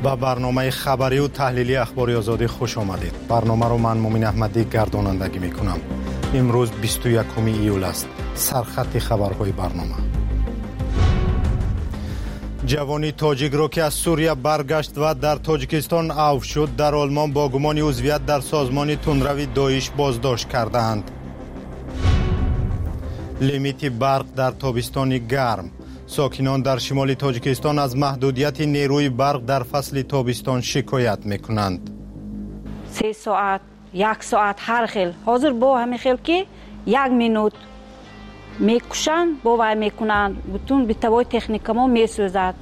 با برنامه خبری و تحلیلی اخباری آزادی خوش آمدید. برنامه رو من مومن احمدی گردانندگی میکنم. امروز 21 ایول است. سرخط خبرهای برنامه. جوانی تاجیک را که از سوریه برگشت و در تاجیکستان عفو شد در آلمان با گمان عضویت در سازمان تندروی داعش بازداشت کردند. لیمیت برق در تابستان گرم. ساکنان در شمال تاجیکستان از محدودیت نیروی برق در فصل تابستان شکایت میکنند. 3 ساعت، 1 ساعت هر خیل. حاضر با همین خیل که 1 مینوت میکشن با وای میکنند. بتون به توای تکنیک ما میسوزد.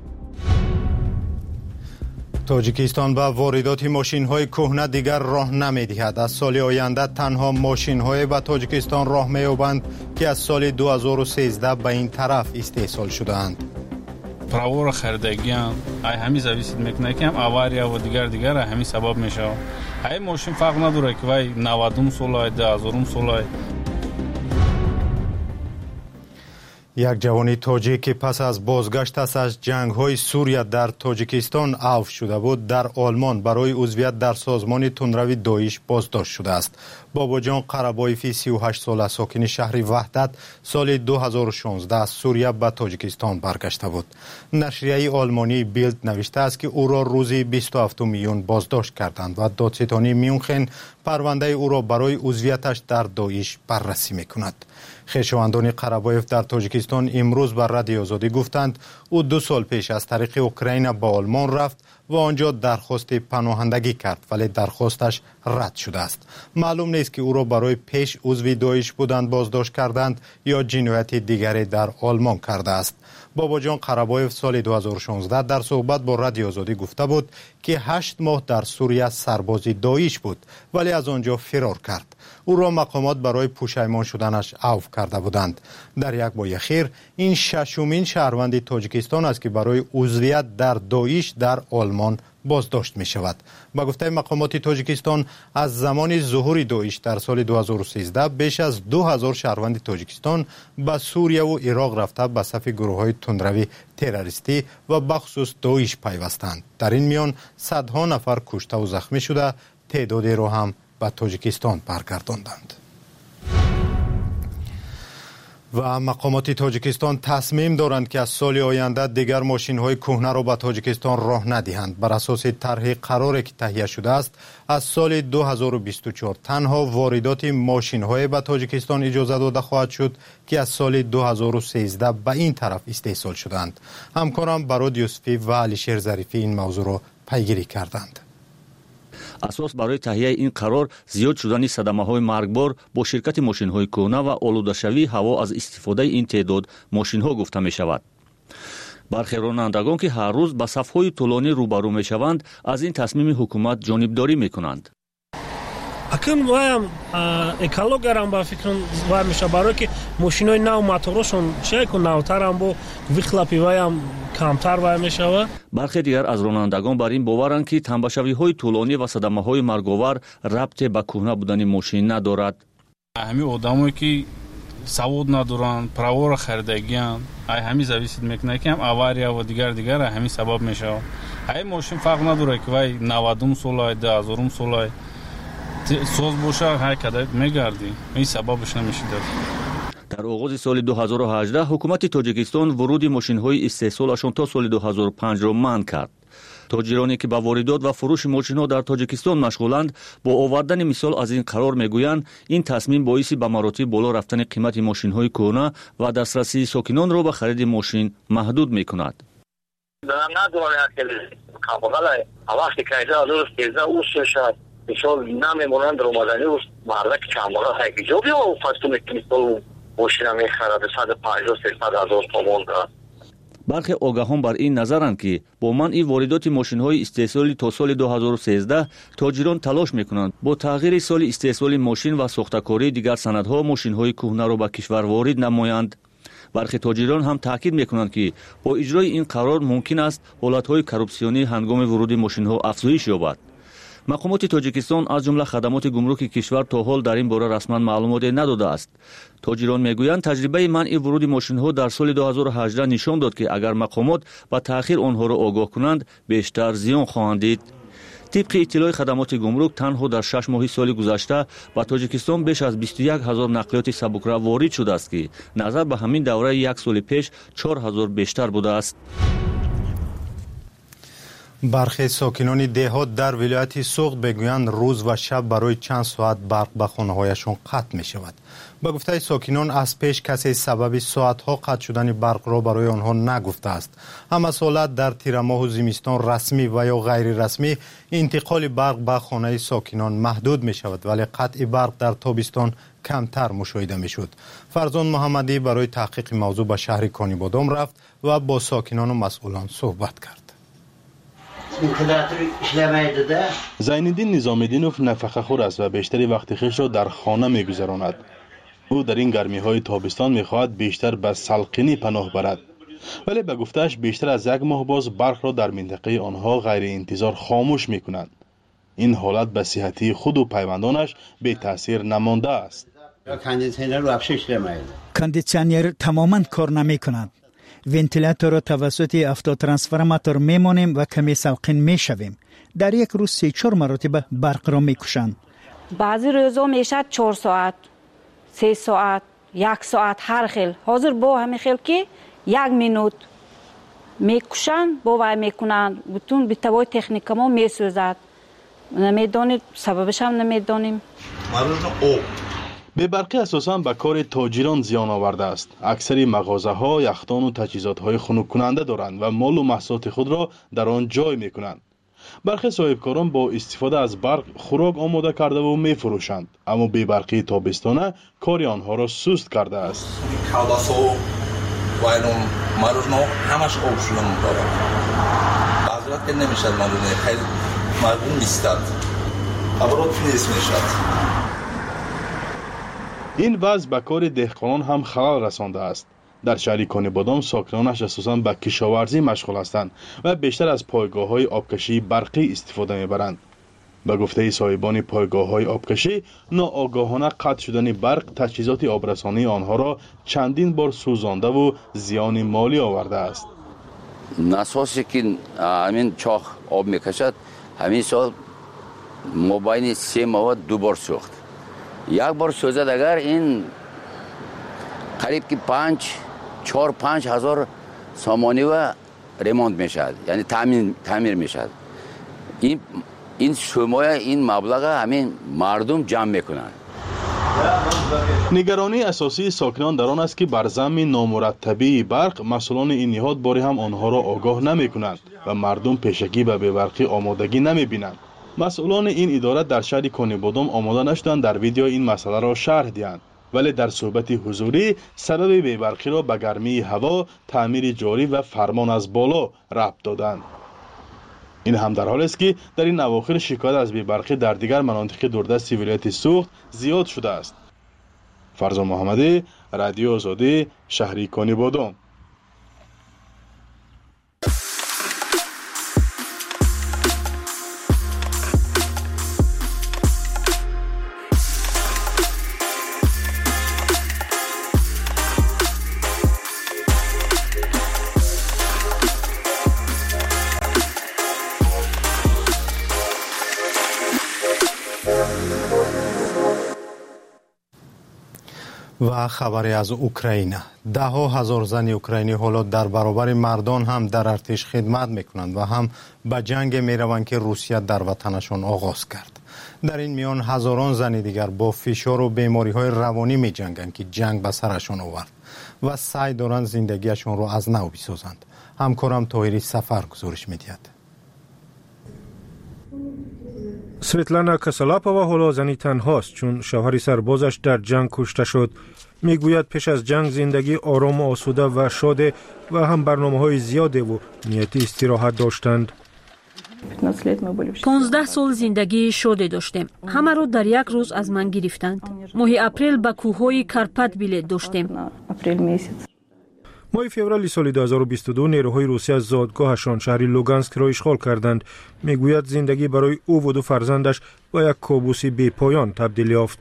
تاجیکستان به واردات ماشین های کهنه دیگر راه نمیدهد. از سال آینده تنها ماشین های به تاجیکستان راه مییابند که از سال 2013 به این طرف استحصال شده‌اند. правора خریدگیان ای همین зависит میکنه که авария و دیگر همین سبب میشه. ای ماشین فرق نداره که وای 90 سالای 2000 سالای. یک جوانی تاجیک که پس از بازگشتش از جنگ‌های سوریه در تاجیکستان عفو شده بود در آلمان برای عضویت در سازمان تندروی داعش بازداشت شده است. باباجان قربایفی 38 ساله ساکن شهر وحدت سال 2016 از سوریه به تاجیکستان برگشته بود. نشریه آلمانی بیلد نوشته است که او را روز 27 میلیون بازداشت کردند و دادستانی میونخن پرونده او را برای عضویتش در داعش بررسی میکند. خویشاوندان قربایف در تاجیکستان امروز بر رادیو آزادی گفتند او 2 سال پیش از طریق اوکراین به آلمان رفت و آنجا درخواست پناهندگی کرد ولی درخواستش رد شده است. معلوم نیست که او را برای پیش عضو داعش بودند بازداشت کردند یا جنایت دیگری در آلمان کرده است. باباجان قربایف سال 2016 در صحبت با رادیو آزادی گفته بود که 8 ماه در سوریه سرباز داعش بود ولی از آنجا فرار کرد. او را مقامات برای پشیمان شدنش عفو کرده بودند. در یک ماه اخیر این 6مین شهروند تاجیکستان است که برای عضویت در داعش در آلمان بازداشت می شود. با گفته مقامات تاجیکستان از زمان ظهور داعش در سال 2013 بیش از 2000 شهروند تاجیکستان به سوریه و عراق رفته به صف گروه‌های تندروی تروریستی و بخصوص داعش پیوستند. در این میان صدها نفر کشته و زخمی شده، تعدادی را هم به تاجیکستان برگرداندند. و مقامات تاجیکستان تصمیم دارند که از سال آینده دیگر ماشین های کهنه را به تاجیکستان راه ندهند. بر اساس طرح قراری که تهیه شده است از سال 2024 تنها واردات ماشین های به تاجیکستان اجازه داده خواهد شد که از سال 2013 به این طرف استحصال شدند. همکارم براد یوسفی و علیشیر ظریفی این موضوع را پیگیری کردند. اساس برای تهیه این قرار زیاد شدن صدمه‌های مرگبار با شرکت ماشین‌های کهنه و آلوده‌شوی هوا از استفاده این تعداد ماشین‌ها گفته می‌شود. برخی رانندگان که هر روز با صف‌های طولانی روبرو می‌شوند از این تصمیم حکومت جانبداری می‌کنند. اکنون وایم اکولوگرام با فکر وایم میشه برای که ماشینای نو موتورشون چه کن نوتر هم با ویخلاپی وایم کمتر وایم میشه. برخی دیگر از رانندگان بر این باورند که تنبشوی‌های طولانی و صدمه‌های مرگاور ربط به کهنه بودن ماشین ندارد. همین آدمایی که سواد ندارن، правора خریدگیان، ای همین зависит میکنه که авария و دیگر همین سبب میشه. ای ماشین فرق نداره که وای 90 سالای 2000 سالای سوز باشه هر کدای میگردی. این سببش نمیشه داد. در آغاز سال 2018 حکومت تاجیکستان ورود ماشین‌های استحصالشان تا سال 2005 را منع کرد. تاجرانی که با واردات و فروش ماشین‌ها در تاجیکستان مشغولند با آوردن مثال از این قرار میگویند این تصمیم باعث به مراتب بالا رفتن قیمت ماشین‌های کهنه و دسترسی ساکنان را به خرید ماشین محدود می‌کند. وقتی که مثال نمیمونند رمضانی و مردک کاملا هایی جو بیا و فستون مثال ماشین میخره به 150-300 هزار تومان دارد. برخی آگاهان بر این نظرند که با منع واردات ماشین‌های استحصالی تا سال 2013 تاجران تلاش میکنند با تغییر سال استحصال ماشین و ساختکاری دیگر سندها ماشین‌های کهنه را به کشور وارد نمایند. برخی تاجران هم تاکید میکنند که با اجرای این قرار ممکن است حالت‌های کورپسیونی هنگام ورود ماشین‌ها افزایش یابد. мақомоти тоҷикистон аз ҷумла хадамоти гумруки кишвар то ҳол дар ин бора расман маълумоте надодааст. тоҷирон мегӯянд таҷрибаи манъи вуруди мошинҳо дар соли 2018 нишон дод ки агар мақомот ба таъхир онҳоро огоҳ кунанд бештар зиён хоҳанд дид. طبق اطلاع خدمات گمرک تنها در 6 ماه سال گذشته به تاجیکستان بیش از 21000 نقلیات سبکرو وارد شده است که نظر به همین دوره یک سال پیش 4000 بیشتر بوده است. برخی ساکنان دهات در ولایت سوخت بگویند روز و شب برای چند ساعت برق به خانه‌هایشان قطع می شود. به گفته ساکنان از پیش کسی سبب ساعت‌ها قطع شدن برق را برای آنها نگفته است. اما سالت در تیر ماه و زمستان رسمی و یا غیر رسمی انتقال برق به خانه ساکنان محدود می شود ولی قطع برق در تابستان کمتر مشاهده می شد. فرزان محمدی برای تحقیق موضوع به شهر کانیبادام رفت و با ساکنان و مسئولان صحبت کرد. زینالدین نظامی‌دینوف نفقه‌خور است و بیشتر وقت خویش را در خانه می‌گذراند. او در این گرمی‌های تابستان می‌خواهد بیشتر به سلقینی پناه برد. ولی به گفته‌اش بیشتر از یک ماه باز برق را در منطقه آنها غیر انتظار خاموش می‌کنند. این حالت به صحتی خود و پیوندانش بی تاثیر نمانده است. کاندیسیونر تماماً کار نمی‌کند. ونتیلاتور را توسط افتوترانسفورماتور میمانیم و کمی سلقین میشویم. در یک روز 3-4 مرتبه برق را میکشند. بعضی روزا میشد 4 ساعت 3 ساعت 1 ساعت هر خیل. حاضر با همین خیل که 1 مینوت میکشند باور میکنند بتون بی‌توای تکنیک ما میسوزد. نمیدانید سببش هم نمیدانیم. بی‌برقی اساساً به کار تاجران زیان آورده است. اکثر مغازه‌ها یخدان و تجهیزات‌های خنک کننده دارند و مال و محصولات خود را در آن جای می‌کنند. برخی صاحبکاران با استفاده از برق خوراک آماده کرده و می‌فروشند، اما بی‌برقی تابستانه کار آنها را سست کرده است. کالباس و وایلون مارونو همش آب شده می‌دارد. بعضی وقت نمی‌شد مارونه خیلی مردم نیستند. ابرات نیست می‌شد. این وضع به کار دهقانان هم خلل رسانده است. در شهر کانیبادام ساکنانش اساساً به کشاورزی مشغول هستند و بیشتر از پایگاه‌های آبکشی برقی استفاده می‌برند. به گفته صاحبان پایگاه‌های آبکشی، ناآگاهانه قطع شدن برق تجهیزات آبرسانی آنها را چندین بار سوزانده و زیان مالی آورده است. ناساسی که همین چاخ آب می‌کشد، همین سال مابین 3 ماه 2 بار سوخت. یک بار سوزد اگر این قریب که 4-5 هزار سامانی و ریمونت میشد، یعنی تعمیر میشد. این شمای این مبلغ همین مردم جمع میکنند. نگرانی اساسی ساکنان در آن است که بر ضمن نامرتبی برق مسئولان این نهاد باری هم آنها را آگاه نمیکنند و مردم پیشگی به بی‌برقی آمادگی نمیبینند. مسئولان این اداره در شهر کانیبادام آماده نشدند در ویدیو این مسئله را شرح دهند، ولی در صحبت حضوری سبب بی‌برقی را به گرمی هوا، تعمیر جاری و فرمان از بالا ربط دادند. این هم در حالی است که در این اواخر شکایت از بی‌برقی در دیگر مناطق دوردست ولایت سوخت زیاد شده است. فرزان محمدی، رادیو آزادی، شهر کانیبادام. و خبری از اوکراین. 10,000 زن اوکراینی حالا در برابر مردان هم در ارتش خدمت میکنند و هم به جنگ میروند که روسیه در وطنشان آغاز کرد. در این میان هزاران زن دیگر با فشار و بیماری های روانی می جنگند که جنگ به سرشان آورد و سعی دارند زندگیشان را از نو بسازند. همکارم طاهری سفر گزارش میدهد. سویتلانا کاسالاپووا حالا زنی تنهاست چون شوهر سربازش در جنگ کشته شد. میگوید پیش از جنگ زندگی آرام و آسوده و شاده و هم برنامه‌های زیاده و نیت استراحت داشتند. 15 سال زندگی شاده داشتیم. همه رو در یک روز از من گرفتند. ماه اپریل به کوههای کارپات بلیط داشتیم. ماه فوریه سال 2022 نیروهای روسیه از زادگاهشان شهر لوگانسک را اشغال کردند. میگوید زندگی برای او و دو فرزندش با یک کابوسی بی پایان تبدیل یافت.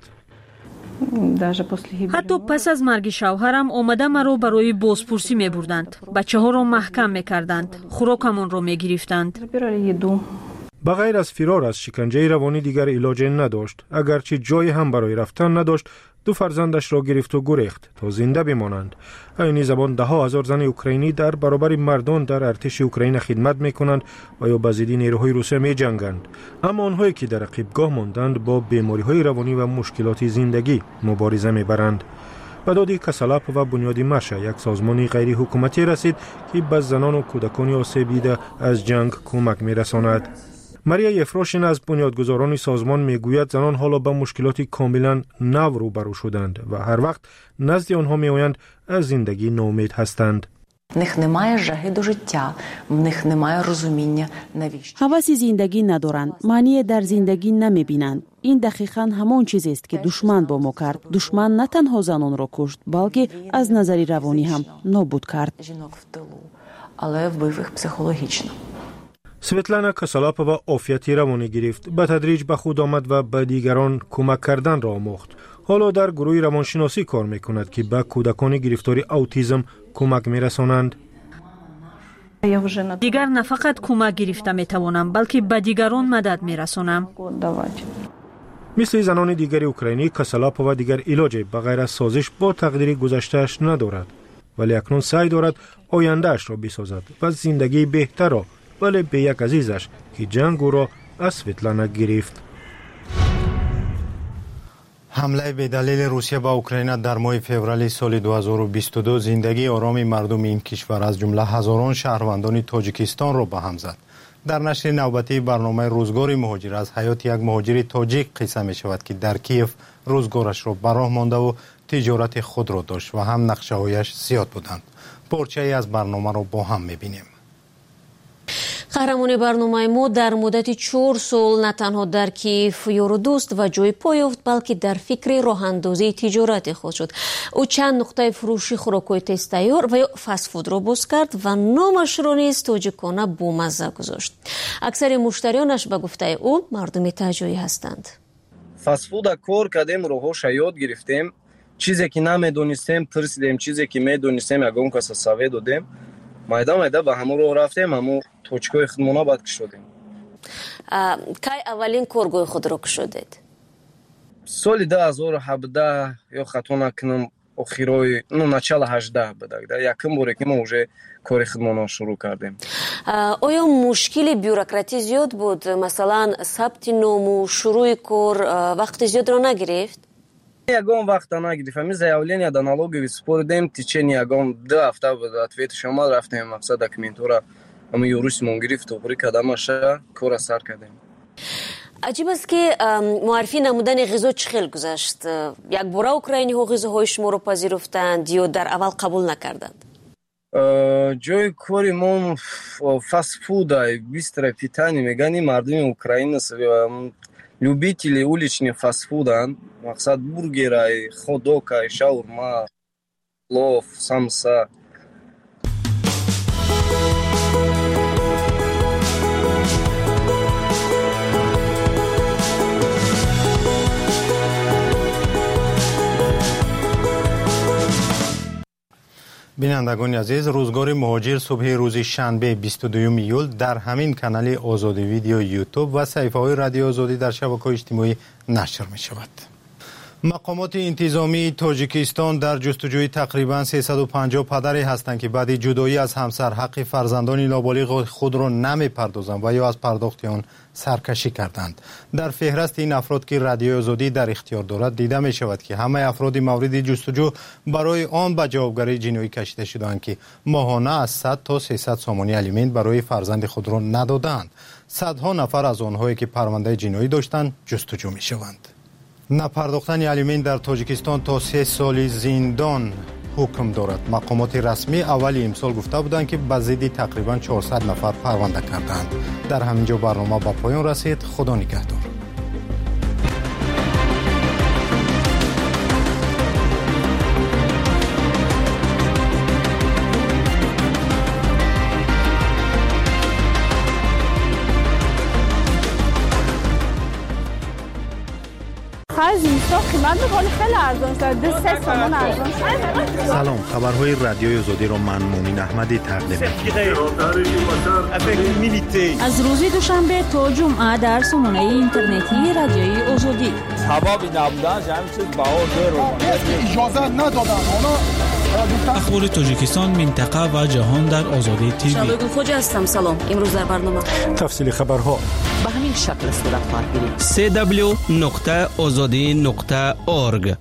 حتی پس از مرگ شوهرم آمده مرا برای بازپرسی می بردند. بچه ها را محکم می کردند. خوراکمان را می گرفتند. بغیر از فرار از شکنجه روانی دیگر علاج نداشت. اگرچه جای هم برای رفتن نداشت، دو فرزندش را گرفت و گریخت تا زنده بمانند. این زمان ده ها هزار زن اوکراینی در برابر مردان در ارتش اوکراین خدمت میکنند و یا با ضد نیروهای روسیه می جنگند. اما آنهایی که در عقبگاه ماندند با بیماری های روانی و مشکلات زندگی مبارزه میبرند. به داد کسلاپ و بنیادی مشه، یک سازمان غیر حکومتی رسید که به زنان و کودکان آسیب دیده از جنگ کمک میرساند. ماریا یفروشین از بنیادگذاران سازمان میگوید زنان حالا به مشکلاتی کاملا نو روبرو شدند و هر وقت نزد آنها میآیند از زندگی ناامید هستند. هوس زندگی ندارند، معنی در زندگی نمیبینند. این دقیقاً همان چیزی است که دشمن با ما کرد. دشمن نه تنها زنان را کشت، بلکه از نظر روانی هم نابود کرد. سویتلانا کسلاپووا عافیت روانی گرفت. به تدریج به خود آمد و به دیگران کمک کردن را آموخت. حالا در گروه روانشناسی کار میکند که به کودکان گرفتار اوتیسم کمک میرسانند. دیگر نه فقط کمک گرفته میتوانم، بلکه به دیگران مدد میرسانم. مثل زنان دیگر اوکراینی، کسلاپووا دیگر علاج بغیر از سازش با تقدیر گذشته‌اش ندارد، ولی اکنون سعی دارد آینده‌اش را بسازد و زندگی بهتر را، ولی به یک عزیزش که جنگ او را از سویتلانا گرفت. حمله به دلیل روسیه به اوکراین در ماه فوریه سال 2022 زندگی آرام مردم این کشور از جمله هزاران شهروندان تاجیکستان را به هم زد. در نشر نوبتی برنامه روزگار مهاجر از حیات یک مهاجر تاجیک قصه می شود که در کیف روزگارش را به راه مانده و تجارت خود را داشت و هم نقشه هایش زیاد بودند. پارچه ای از برنامه را با هم می بینیم. قهرمان برنامه ما در مدت 4 سال نه تنها در کیف یار و دوست و جای پا یافت، بلکه در فکر راه اندازی تجارت خود شد. او چند نقطه فروشی خوراک‌های تست تیار و یا فست فود را باز کرد و نامش را نیز تاجیکانه بامزه گذاشت. اکثر مشتریانش به گفته او مردم تاجایی هستند. فست فود کار کردیم، راهاش یاد گرفتیم. چیزی که نمیدونستیم پرسیدیم، چیزی که میدونستیم یگان کس سوی دادیم. майда ба ҳамон роҳ рафтем, ҳамон точкаҳои худмона бад кушодем. кай аввалин коргоҳи худро кушодед? соли 2017 ё хато накунам охирои начала 18 будак. Якум боре ки мо уже кори худмона шурӯъ кардем. оё мушкили бюрократӣ зиёд буд? Масалан, сабти ному, шурӯъи кор вақти зиёдро нагирифт? ягон вақта нагирифт. ҳамин заявления дар налогови супоридем, в течение ягон 2 ҳафта буд. ответиш омад, рафтем мақсад документора ҳамин юристмон гирифт, тоғри кардамаша кора сар кардем. аҷиб аст ки муаррифӣ намудани ғизо чӣ хел гузашт? якбора украиниҳо ғизоҳои шуморо пазируфтанд ё дар аввал қабул накарданд? ҷои кори мо фастфуда, бистрое питание мегани мардуми Украина любители уличных фастфуданд. мақсад бургерай, ходокай, шаурма, плов, самса. بینندگان عزیز، روزگار مهاجر صبح روز شنبه 22 ایول در همین کانال آزادی ویدیو یوتیوب و صفحه های رادیو آزادی در شبکه‌های اجتماعی نشر می شود. مقامات انتظامی تاجیکستان در جستجوی تقریباً 350 پدری هستند که بعد جدایی از همسر حق فرزندان نابالغ خود را نمی‌پردازند و یا از پرداخت آن سرکشی کردند. در فهرست این افراد که رادیو آزادی در اختیار دارد دیده می شود که همه افراد مورد جستجو برای آن به جوابگری جنایی کشیده شدند که ماهانه از 100 تا 300 سامانی الیمنت برای فرزند خود را ندادند. صدها نفر از آنهایی که پرونده جنایی داشتند جستجو می شوند. نپرداختن الیمنت در تاجیکستان تا 3 سال زندان حکم دارد. مقامات رسمی اولی امسال گفته بودند که به ضد تقریبا 400 نفر پرونده کردند. در همینجا برنامه به پایان رسید. خدا نگهدار. آخر زمستان قیمت میکنه خیلی ارزان شد 2-3 تومان ارزان شد. سلام، خبرهای رادیوی آزادی را من مومین احمدی تقدیم می‌کنم. از روز دوشنبه تا جمعه در سامانه اینترنتی رادیوی آزادی. حبابی نبودن همین چیز بهار اجازه ندادن. اخبار تاجیکستان، منطقه و جهان در آزادی تیوی. شبگون خوجا هستم. سلام. امروز در برنامه تفصیل خبرها به همین شکل صورت خواهد گرفت. www.azadi.org.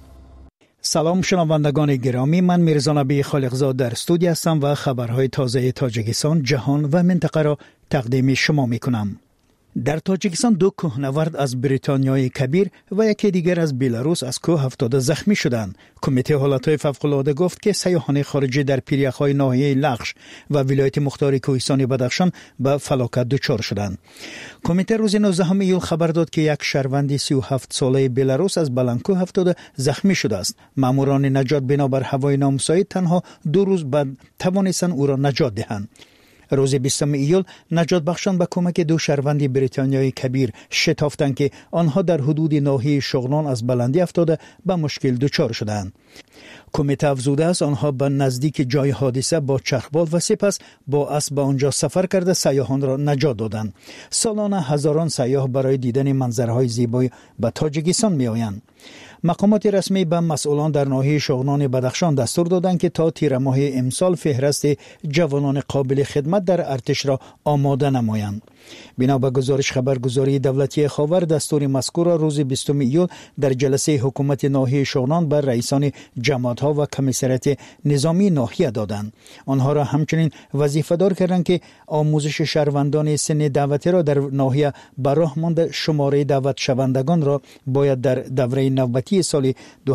سلام شنوندگان گرامی، من میرزا نبی خالقزاد در استودیو هستم و خبرهای تازه تاجیکستان، جهان و منطقه را تقدیم شما میکنم. در تاجیکستان 2 کوهنورد از بریتانیای کبیر و یکی دیگر از بلاروس از کوه افتاده زخمی شدند. کمیته حالتهای فوق‌العاده گفت که سیاحان خارجی در پیریخ‌های ناحیه لغش و ولایت مختار کوهستان بدخشان به فلاکت دچار شدند. کمیته روز 19 ایول خبر داد که یک شهروند 37 ساله بلاروس از بلندکوه افتاده زخمی شده است. ماموران نجات بنابر هوای نامساعد تنها 2 روز بعد توانستند او را نجات دهند. روز 20 ایول نجات بخشان به کمک 2 شهروند بریتانیایی کبیر شتافتند که آنها در حدود ناحیه شغلان از بلندی افتاده به مشکل دچار شدند. کمیته افزوده است آنها به نزدیک جای حادثه با چرخبال و سپس با اسب به آنجا سفر کرده سیاحان را نجات دادند. سالانه هزاران سیاح برای دیدن منظرهای زیبای به تاجیکستان می آیند. مقامات رسمی به مسئولان در ناحیه شغنان بدخشان دستور دادند که تا تیر ماه امسال فهرست جوانان قابل خدمت در ارتش را آماده نمایند. بنا به گزارش خبرگزاری دولتی خاور، دستور مذکور را روز 20 ایول در جلسه حکومت ناحیه شغنان بر رئیسان جماعت‌ها و کمیسریت نظامی ناحیه دادند. آنها را همچنین وظیفه دار کردند که آموزش شهروندان سن دعوتی را در ناحیه براه مانده شماره دعوت شوندگان را باید در دوره نوبتی سال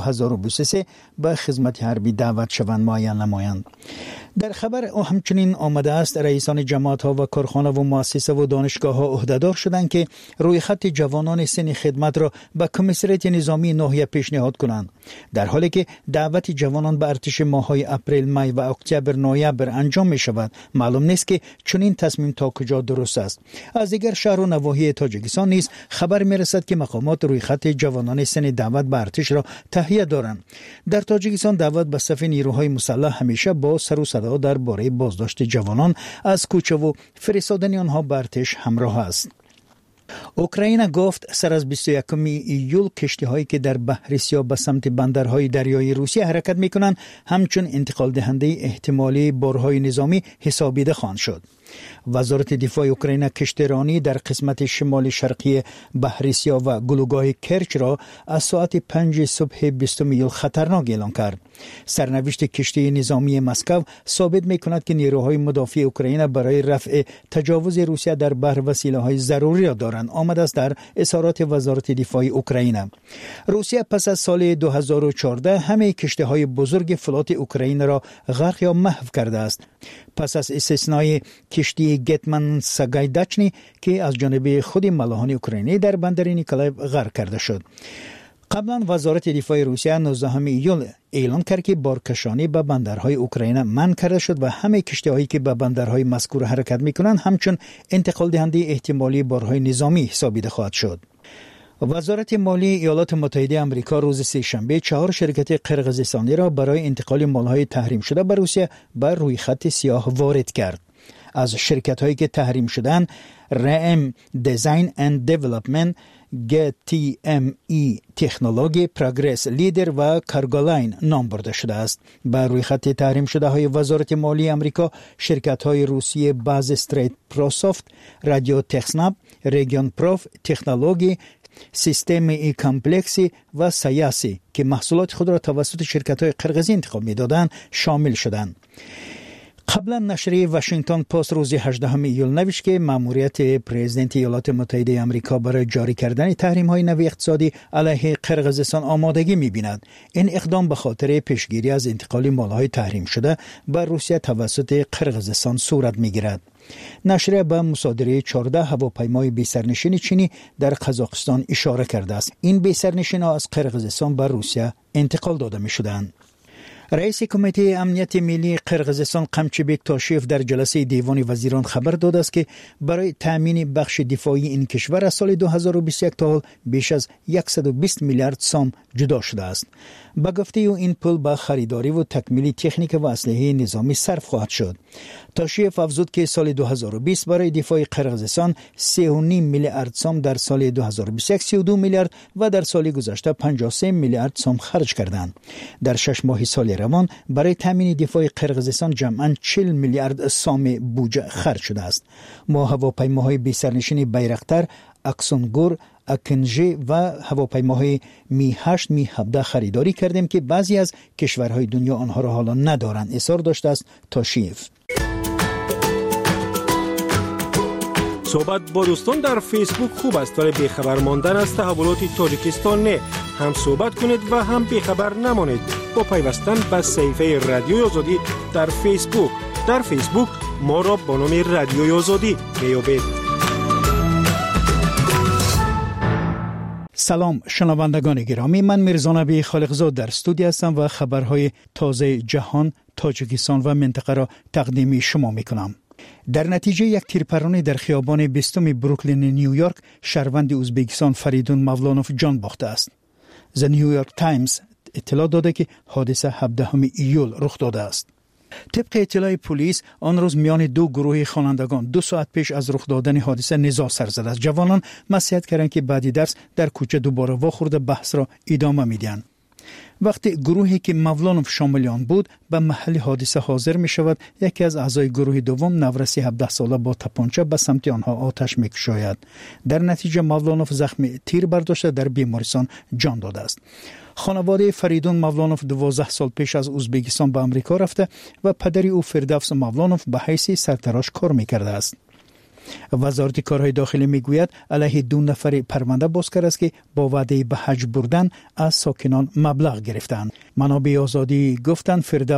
2023 به خدمت حربی دعوت شوند معین نمایند. در خبر همچنین آمده است رئیسان جماعت‌ها و کارخانه و مؤسسه و دانشگاه‌ها عهده‌دار شدند که روی خط جوانان سن خدمت را به کمیسریت نظامی ناحیه پیشنهاد کنند، در حالی که دعوت جوانان به ارتش ماه‌های اپریل، می و اکتبر نوامبر انجام می‌شود. معلوم نیست که چنین تصمیم تا کجا درست است. از دیگر شهر و نواحی تاجیکستان نیز خبر می‌رسد که مقامات روی خط جوانان سن دعوت به ارتش را تهیه دارند. در تاجیکستان دعوت به صف نیروهای مسلح همیشه با سر و صدا درباره بازداشت جوانان از کوچه و فرستادن آنها به ارتش همراه است. اوکراین گفت سر از 21 ایول کشتی‌هایی که در بحر سیاه به سمت بندرهای دریایی روسیه حرکت می‌کنند همچون انتقال دهنده احتمالی بارهای نظامی حسابیده خواهند شد. وزارت دفاع اوکراین کشتیرانی در قسمت شمال شرقی بحر سیاه و گلوگاه کرچ را از ساعت 5 صبح 20 ایول خطرناک اعلام کرد. سرنوشت کشتی نظامی مسکو ثابت می‌کند که نیروهای مدافع اوکراین برای رفع تجاوز روسیه در بحر وسیله‌های ضروری را دارند، آمده است در اظهارات وزارت دفاع اوکراین. روسیه پس از سال 2014 همه کشتی‌های بزرگ فلات اوکراین را غرق یا محو کرده است، پس از استثنای کشتی گتمن ساگایداچنی که از جانب خود ملاحان اوکراینی در بندر نیکولایف غرق کرده شد. قبلا وزارت دفاع روسیه 19 ایول اعلان کرد که بارکشانی به بندرهای اوکراین منع کرده شد و همه کشتی‌هایی که به بندرهای مذکور حرکت می‌کنند همچون انتقال دهنده احتمالی بارهای نظامی حسابیده خواهد شد. وزارت مالی ایالات متحده آمریکا روز سه‌شنبه 4 شرکت قرقیزستانی را برای انتقال مال‌های تحریم شده به روسیه بر روی خط سیاه وارد کرد. از شرکت‌هایی که تحریم شدند رم دیزاین اند دیولپمنت، GTME تکنولوژی، پروگرس لیدر و کارگولاین نام برده شده است. بر روی خط تحریم شده های وزارت مالی آمریکا شرکت‌های روسی باز استریت پروسافت، رادیو تخسناب، ریگیون پروف تکنولوژی، سیستم ای کامپلکسی و سیاسی که محصولات خود را توسط شرکت‌های قرقیزی انتقال می‌دادند شامل شدند. قبلا نشریه واشنگتن پست روز 18 ایول نوشت که مأموریت پرزیدنت ایالات متحده آمریکا برای جاری کردن تحریم‌های نوی اقتصادی علیه قرقیزستان آمادگی می‌بیند. این اقدام به خاطر پیشگیری از انتقال مال‌های تحریم شده به روسیه توسط قرقیزستان صورت می‌گیرد. نشریه به مصادره 14 هواپیمای بی‌سرنشین چینی در قزاقستان اشاره کرده است. این بی‌سرنشین‌ها از قرقیزستان به روسیه انتقال داده می‌شدند. رئیس کمیته امنیت ملی قرقیزستان قمچبک تاشیف در جلسه دیوان وزیران خبر داده است که برای تامین بخش دفاعی این کشور از سال 2021 تا حال بیش از 120 میلیارد سوم جدا شده است. با گفته او این پول به خریداری و تکمیل تکنیک و اسلحه نظامی صرف خواهد شد. تاشیف افزود که سال 2020 برای دفاع قرقیزستان 3.5 میلیارد سوم، در سال 2021 32 میلیارد و در سال گذشته 53 میلیارد سوم خرج کردند. در 6 ماه سال روان برای تامین دفاع قرقیزستان جمعاً 40 میلیارد سوم بودجه خرج شده است. ما هواپیماهای بی سرنشین بیرقتر، اکسونگور، اکنجه و هواپیماهای می 8 می 17 خریداری کردیم که بعضی از کشورهای دنیا آنها را حالا ندارند، اصرار داشته است تاشیف. صحبت با دوستان در فیسبوک خوب است، ولی بیخبر ماندن از تحولات تاجیکستان نه. هم صحبت کنید و هم بیخبر نمانید با پیوستن به صفحه رادیوی آزادی در فیسبوک. در فیسبوک ما را با نام رادیوی آزادی بیابید. سلام شنوندگان گرامی، من میرزا نبی خالقزاد در استودیو هستم و خبرهای تازه جهان، تاجیکستان و منطقه را تقدیم شما میکنم. در نتیجه یک تیرپرانی در خیابان 20 بروکلین نیویورک شهروند ازبکستان فریدون مولانوف جان باخته است. The New York Times اطلاع داده که حادثه 17 ایول رخ داده است. طبق اطلاع پلیس آن روز میان دو گروه خوانندگان 2 ساعت پیش از رخ دادن حادثه نزاع سر زده است. جوانان نصیحت کردند که بعد درس در کوچه دوباره واخورده بحث را ادامه میدن. وقتی گروهی که مولانوف شامل آن بود به محل حادثه حاضر می شود، یکی از اعضای گروه دوم نورسی 17 ساله با تپانچه به سمت آنها آتش می کشاید. در نتیجه مولانوف زخم تیر برداشته در بیمارستان جان داده است. خانواده فریدون مولانوف 12 سال پیش از ازبکستان به آمریکا رفته و پدری او فردوس مولانوف به حیث سرتراش کار می کرده است. وزارت کارهای داخلی میگوید علیه 2 نفر پرونده باز کرده است که با وعده به حج بردن از ساکنان مبلغ گرفتند. منابع آزادی گفتند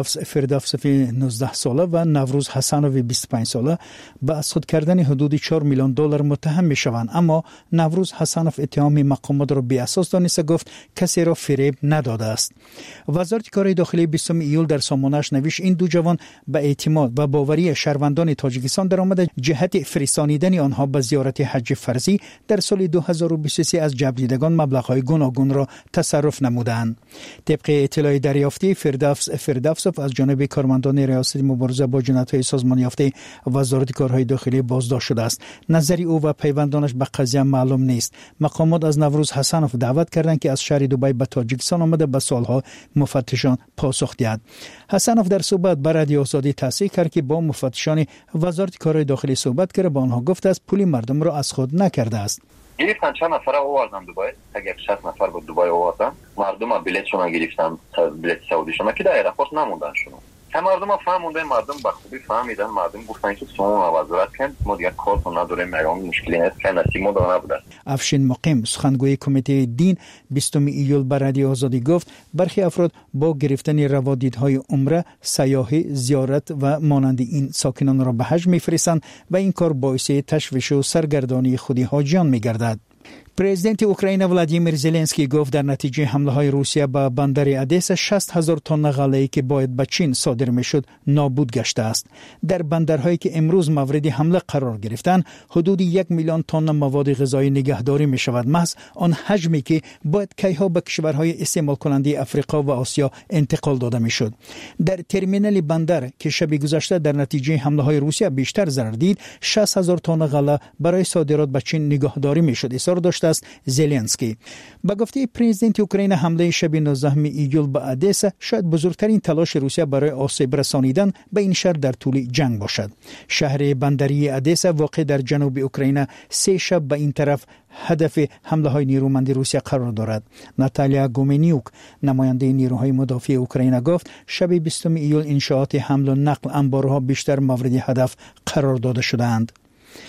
فردوس 19 ساله و نوروز حسنوف 25 ساله به از خود کردن حدود 4 میلیون دلار متهم میشوند، اما نوروز حسنوف اتهام مقامات را بی اساس دانسته گفت کسی را فریب نداده است. وزارت کارهای داخلی 20 ایول در سامانه‌اش نوشت این دو جوان به اعتماد و باوری شهروندان تاجیکستان درآمده جهت فرستانیدن آنها به زیارت حج فرضی در سال 2023 از جبریدگان مبلغ‌های گوناگون را تصرف نمودند. طبق اطلاع دریافتی فردوسوف از جانب کارمندان ریاست مبارزه با جنایت‌های سازمان یافته وزارت کارهای داخلی بازداشت شده است. نظر او و پیوندانش به قضیه معلوم نیست. مقامات از نوروز حسنوف دعوت کردند که از شهر دبی به تاجیکستان آمده به سوال‌ها مفتشان پاسخ دهد. حسنوف در صحبت با رادیو آزادی تصریح کرد که با مفتشان وزارت کارهای داخلی صحبت کرده، با آنها گفته است پول مردم را از خود نکرده است. گرفتن چند نفر آوردن دبی، اگر 60 نفر به دبی آوردن، مردم بلیطشون گرفتن، بلیط سعودیشون که در ایرپورت نموندن شما. مردم فهموندن، مردم به خوبی فهمیدن، مردم گفتن که شما وزارت کن، ما دیگه کارتون نداریم، میگم مشکلی نیست که نصیب ما داره نبوده. افشین مقیم سخنگوی کمیته دین 20 ایول بر رادیو آزادی گفت برخی افراد با گرفتن روادیدهای عمره، سیاحت، زیارت و مانند این ساکنان را به حج میفرستند و این کار باعث تشویش و سرگردانی خود حاجیان میگردد. پرزیدنت اوکراین ولادیمیر زلنسکی گفت در نتیجه حمله های روسیه به بندر ادسا 60,000 تن غله‌ای که باید به چین صادر میشد نابود گشته است. در بندرهایی که امروز مورد حمله قرار گرفتند حدود 1 میلیون تن مواد غذایی نگهداری می شود، محض آن حجمی که باید کیها به کشورهای استعمال کننده افریقا و آسیا انتقال داده میشد. در ترمینال بندر که شب گذشته در نتیجه حمله های روسیه بیشتر ضرر دید، 60,000 تن غله برای صادرات به چین نگهداری میشد، اصرار داشت است زلنسکی. با گفته پرزیدنت اوکراین حمله شب 19 ایول به ادسا شاید بزرگترین تلاش روسیه برای آسیب رسانیدن به این شهر در طول جنگ باشد. شهر بندری ادسا واقع در جنوب اوکراین 3 شب به این طرف هدف حمله های نیرومند روسیه قرار دارد. ناتالیا گومنیوک نماینده نیروهای مدافع اوکراین گفت شب 20 ایول انشاءات حمل و نقل انبارها بیشتر مورد هدف قرار داده شدند.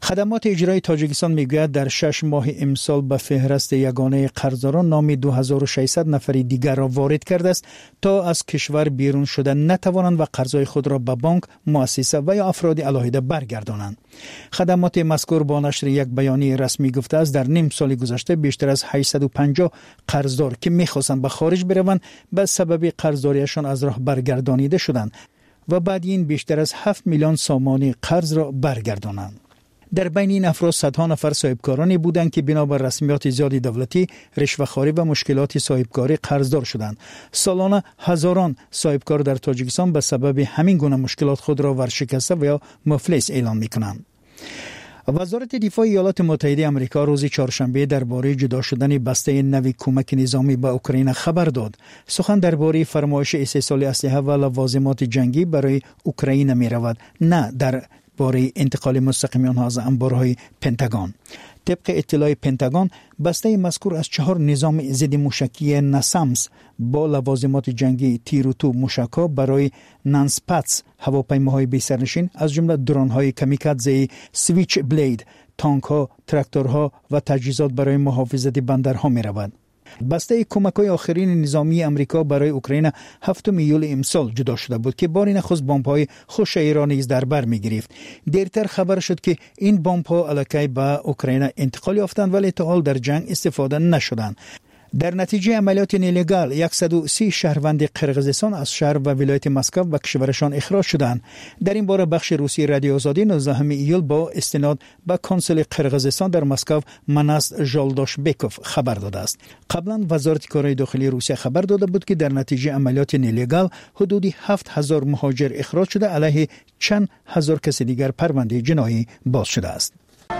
خدمات اجرایی تاجیکستان میگوید در 6 ماه امسال به فهرست یگانه قرضداران نام 2600 نفر دیگر را وارد کرده است تا از کشور بیرون شده نتوانند و قرضای خود را به بانک، مؤسسه و یا افراد علاهده برگردانند. خدمات مذکور با نشر یک بیانیه رسمی گفته است در نیم سال گذشته بیشتر از 850 قرضدار که می‌خواستند به خارج بروند به سبب قرضداریشان از راه برگردانیده شدند و بعد این بیشتر از 7 میلیون سامانی قرض را برگردانند. در بین این افراد صدها نفر صاحبکارانی بودند که بنابر رسمیات زیادی دولتی، رشوه‌خواری و مشکلات صاحبکاری قرضدار شدند. سالانه هزاران صاحبکار در تاجیکستان به سبب همین گونه مشکلات خود را ورشکسته و یا مفلس اعلام می‌کنند. وزارت دفاع ایالات متحده آمریکا روز چهارشنبه درباره جدا شدن بسته نوی کمک نظامی به اوکراین خبر داد. سخن درباره فرمایش استحصال اسلحه و لوازمات جنگی برای اوکراین می رود، نه در باره انتقال مستقیم آنها از انبارهای پنتاگون. طبق اطلاع پنتاگون، بسته مذکور از 4 نظام ضد موشکی نسامس با لوازمات جنگی تیر و توپ موشک‌ها برای نانسپاتس هواپیماهای بی‌سرنشین از جمله درون‌های کامیکادزه سویچ بلید، تانک‌ها، تراکتورها و تجهیزات برای محافظت بندرها می‌رود. بسته کمک‌های آخرین نظامی امریکا برای اوکراین 7 ایول امسال جدا شده بود که بار نخست بمب‌های خوشه‌ای را نیز در بر می‌گرفت. دیرتر خبر شد که این بمب‌ها الکی به اوکراین انتقال یافتند ولی تا حال در جنگ استفاده نشدند. در نتیجه عملیات نیلیگال 130 شهروند قرقیزستان از شهر و ولایت مسکو و کشورشان اخراج شدند. در این باره بخش روسی رادیو آزادی 19 ایول با استناد به کنسول قرقیزستان در مسکو مناس ژالداشبکوف خبر داده است. قبلا وزارت کارهای داخلی روسیه خبر داده بود که در نتیجه عملیات نیلیگال حدودی 7000 مهاجر اخراج شده، علیه چند هزار کس دیگر پرونده جنایی باز شده است.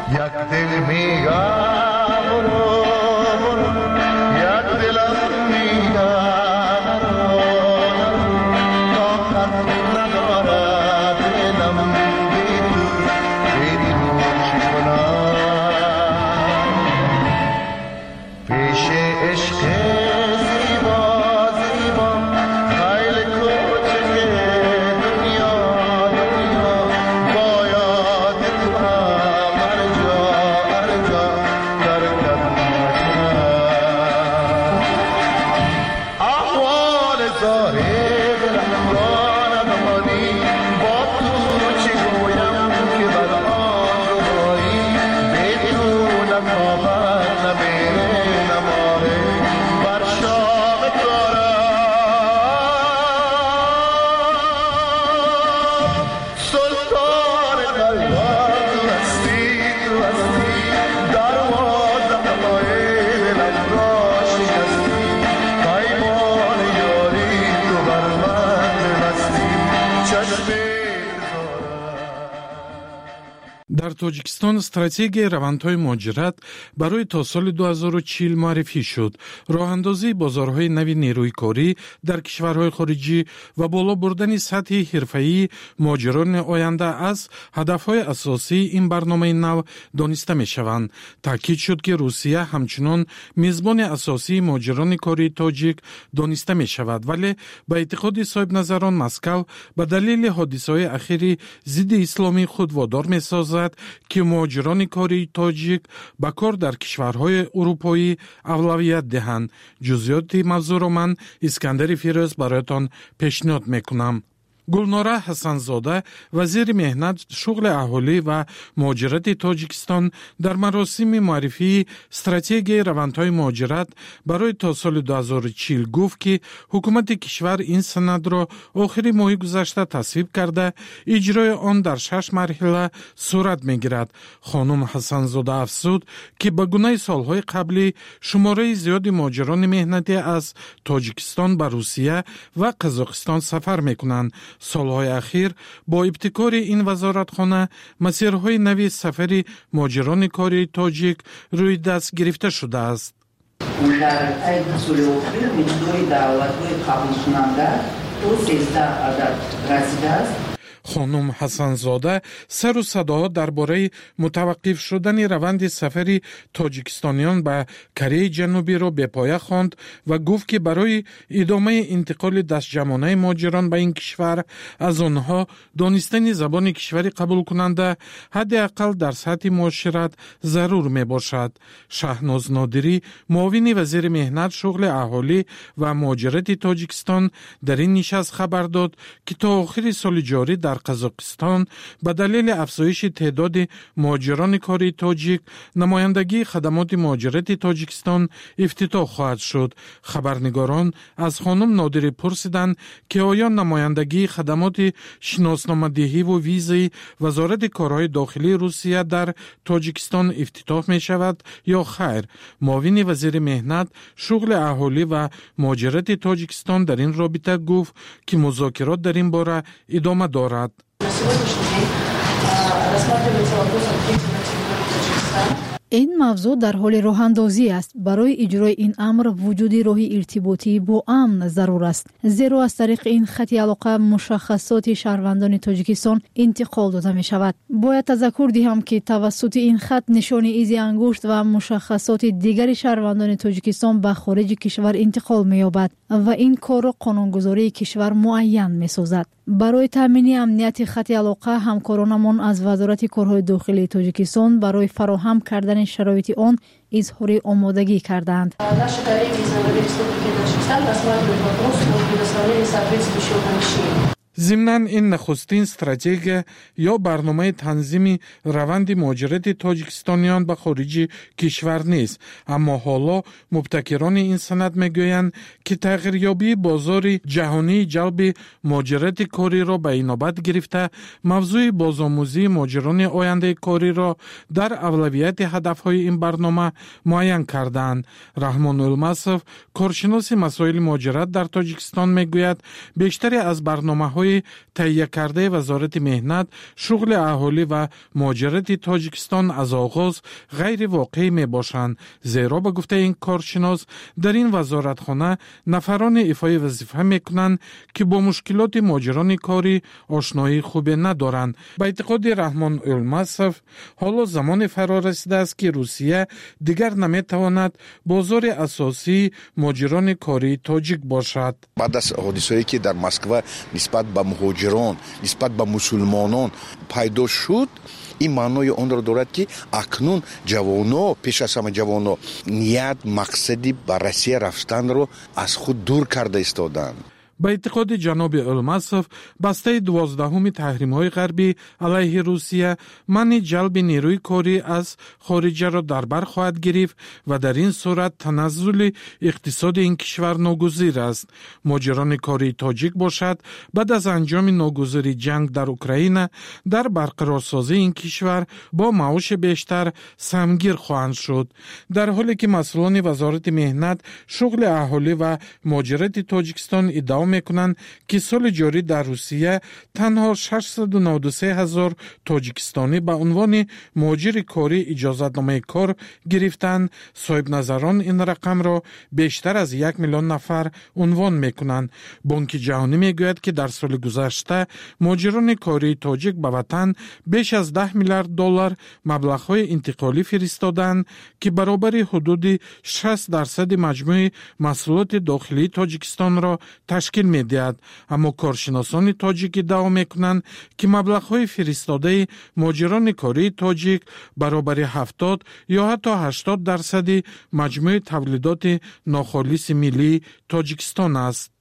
در تاجیکستان استراتژی روندهای مهاجرت برای تا سال 2040 معرفی شد. راهاندازی بازارهای نوی نیروی کاری در کشورهای خارجی و بالا بردن سطح حرفه‌ای مهاجران آینده از هدفهای اساسی این برنامه نو دانسته می شوند. تاکید شد که روسیه همچنان میزبان اساسی مهاجران کاری تاجیک دانسته می شود، ولی به اعتقاد صاحب نظران مسکو به دلیل حادثه‌های اخیر ضد اسلامی خود وادار می سازد که مهاجران کاری تاجیک به کار در کشورهای اروپایی اولویت دهند. جزئیات موضوع را من اسکندر فیروز برایتان پیشنهاد میکنم. گلناره حسنزاده وزیر مهنت، شغل اهالی و مهاجرت تاجیکستان در مراسم معرفی استراتژی روندهای مهاجرت برای تا سال 2040 گفت که حکومت کشور این سند را آخر ماه گذشته تصویب کرده، اجرای آن در 6 مرحله صورت میگیرد. خانم حسنزاده افزود که به گونه سالهای قبلی شماره زیادی مهاجران مهنتی از تاجیکستان به روسیه و قزاقستان سفر میکنند. سالهای اخیر با ابتکار این وزارتخانه مسیرهای نوی سفری مهاجران کاری تاجیک روی دست گرفته شده است. مشارکت مسئول اخیر میتونی دعوت‌های قبول کننده 13 عدد رسیده است. خانم حسنزاده سر و صداها درباره متوقف شدن روند سفر تاجیکستانیان به کره جنوبی را به پایه خواند و گفت که برای ادامه انتقال دستجمعانه مهاجران به این کشور از آنها دانستن زبان کشوری قبول کننده حداقل در سطح معاشرت ضرور می باشد. شهناز نادری معاون وزیر مهنت، شغل اهالی و مهاجرت تاجیکستان در این نشست خبر داد که تا آخر سال جاری در قزاقستان به دلیل افزایش تعداد مهاجران کاری تاجیک نمایندگی خدمات مهاجرت تاجیکستان افتتاح خواهد شد. خبرنگاران از خانم نادری پرسیدند که آیا نمایندگی خدمات شناسنامه‌دهی و ویزای وزارت کارهای داخلی روسیه در تاجیکستان افتتاح می شود یا خیر. معاون وزیر مهنت، شغل اهالی و مهاجرت تاجیکستان در این رابطه گفت که مذاکرات در این باره ادامه دارد. این موضوع در حال راهاندازی است. برای اجرای این امر وجود راه ارتباطی با امن ضرور است، زیرا از طریق این خط علاقه مشخصات شهروندان تاجیکستان انتقال داده می شود. باید تذکر دهم که توسط این خط نشان ایز انگشت و مشخصات دیگر شهروندان تاجیکستان به خارج کشور انتقال می یابد و این کار را قانونگذاری کشور معین می سازد. برای تامین امنیت خط علاقه همکارانمان از وزارت کارهای داخلی تاجیکستان برای فراهم کردن شرایط آن اظهار آمادگی کردند. ضمناً این نخستین استراتژی یا برنامه تنظیم روند مهاجرت تاجیکستانیان به خارج کشور نیست، اما حالا مبتکران این سند میگویند که تغییریابی بازار جهانی جلب مهاجرت کاری را به نوبت گرفته موضوع بازآموزی مهاجران آینده کاری را در اولویت هدفهای این برنامه معین کردند. رحمان المصف، کارشناس مسائل مهاجرت در تاجیکستان میگوید بیشتر از برنامه‌های تهیه کرده وزارت مهنت، شغل اهالی و مهاجرت تاجیکستان از آغاز غیر واقعی می باشند، زیرا به گفته این کارشناس در این وزارتخانه نفران ایفای وظیفه می کنند که با مشکلات مهاجران کاری آشنایی خوبی ندارند. به اعتقاد رحمان المصف حالا زمان فرا رسیده است که روسیه دیگر نمی تواند بازار اساسی مهاجران کاری تاجیک باشد. بعد از حادثه‌ای که در مسکو نسبت به مهاجران، نسبت به مسلمانان پیدا شد، این معنای آن را دارد که اکنون جوانان، پیش از همه جوانان نیت مقصدی به روسیه رفتن را از خود دور کرده ایستادند. به اعتقاد جناب المصف بسته 12 تحریم‌های غربی علیه روسیه منع جلب نیروی کاری از خارج را در بر خواهد گرفت و در این صورت تنزل اقتصاد این کشور ناگزیر است. مهاجران کاری تاجیک باشد بعد از انجام ناگزیری جنگ در اوکراین در برقرارسازی این کشور با معاش بیشتر سهمگیر خواهند شد، در حالی که مسئولان وزارت مهنت، شغل اهالی و مهاجرت تاجیکستان ادعا میکنند که سال جاری در روسیه تنها 693,000 تاجیکستانی به عنوان مهاجر کاری اجازه‌نامه کار گرفتند. صاحب نظران این رقم را بیشتر از 1 میلیون نفر عنوان میکنند. بانک جهانی میگوید که در سال گذشته مهاجران کاری تاجیک به وطن بیش از 10 میلیارد دلار مبلغ‌های انتقالی فرستادند که برابر حدود 60% مجموع محصولات داخلی تاجیکستان را تشکیل می‌دهد. اما کارشناسان تاجیک ادعا می‌کنند که مبلغ‌های فرستاده مهاجران کاری تاجیک برابر 70 یا حتی 80% مجموع تولیدات ناخالص ملی تاجیکستان است.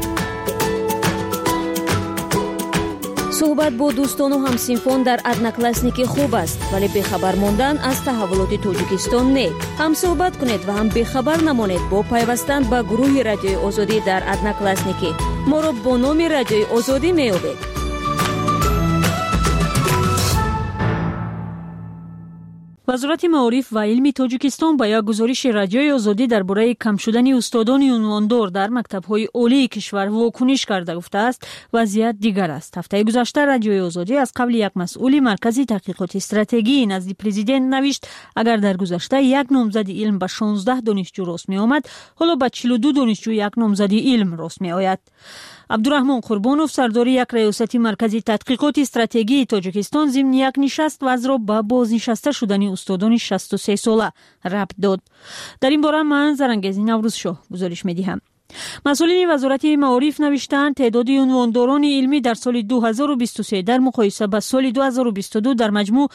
صحبت با دوستان و همسینفان در ادناکلاسنیکی خوب است، ولی بخبر ماندن از تحولات تاجیکستان نه. هم صحبت کنید و هم بخبر نمانید با پیوستن به گروه رادیوی آزادی در ادناکلاسنیکی. ما را با نام رادیوی آزادی می‌یابید. وزارت معارف و علم تاجیکستان با یک گزارش رادیوی آزادی درباره کم شدن استادان عنواندار در مکتب‌های عالی کشور واکنش کرده گفته است وضعیت دیگر است. هفته گذشته رادیوی آزادی از قبل یک مسئول مرکزی تحقیقات استراتژی نزد پرزیدنت نوشت اگر در گذشته یک نامزد علم به 16 دانشجو راست می آمد، حالا به 42 دانشجو یک نامزد علم راست می آید. عبدالرحمن قربانوف سردار یک ریاست مرکزی تحقیقات استراتژی تاجیکستان ضمن یک نشست وضع را به بازنشسته شدن استادان 63 ساله ربط داد. در این باره من زرنگزی نوروزشاه گزارش می‌دهم. مسئولین وزارت معارف نوشتند تعداد عنوانداران علمی در سال 2023 در مقایسه با سال 2022 در مجموع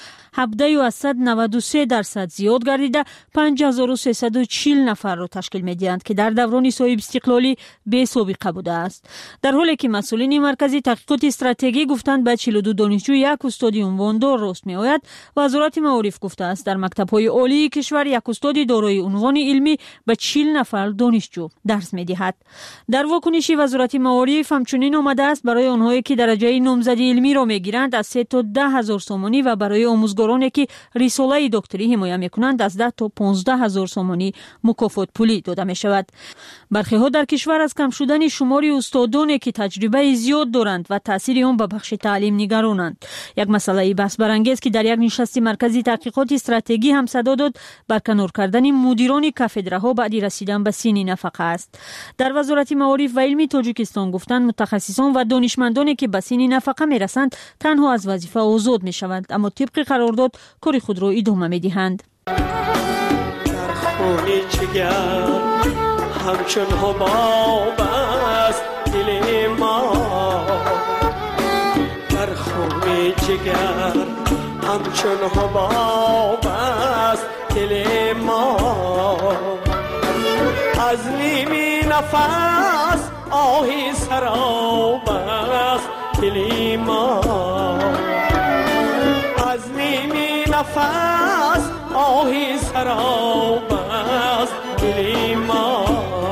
17.93% زیاد گردیده 5340 نفر را تشکیل می‌دهند که در دوران صاحب استقلالی بی سابقه بوده است. در حالی که مسئولین مرکزی تحقیقات استراتژی گفتند به 42 دانشجو یک استاد عنواندار راست می‌آید، وزارت معارف گفته است در مکتب‌های عالی کشور یک استاد دارای عنوان علمی به 40 نفر دانشجو درس می‌دهد. در واکنش وزارت معارف همچنین آمده است برای آنهایی که درجه نامزدی علمی را میگیرند از 3 تا 10,000 سومانی و برای آموزگارانی که رساله دکتری حمایت میکنند از 10 تا 15,000 سومانی مکافات پولی داده می شود. برخی ها در کشور از کم شدن شمار استادانی که تجربه زیاد دارند و تاثیر آن به بخش تعلیم نگرانند. یک مسئله بحث برانگیز که در یک نشست مرکزی تحقیقات استراتژی هم صدا داد برکنار کردن مدیران کاتدرها بعد رسیدن به سن نفقه است. در وزارت معارف و علم تاجیکستان گفتند متخصصان و دانشمندانی که به سن نفقه میرسند تنها از وظیفه آزاد میشوند، اما طبق قرارداد کار خود را ادامه میدهند. در خونه جگر همچون حباب است دل ما، در خونه جگر همچون حباب است دل ما، از نیمی نفس آهی سراب است دل ما، از نیمی نفس آهی سراب است دل ما،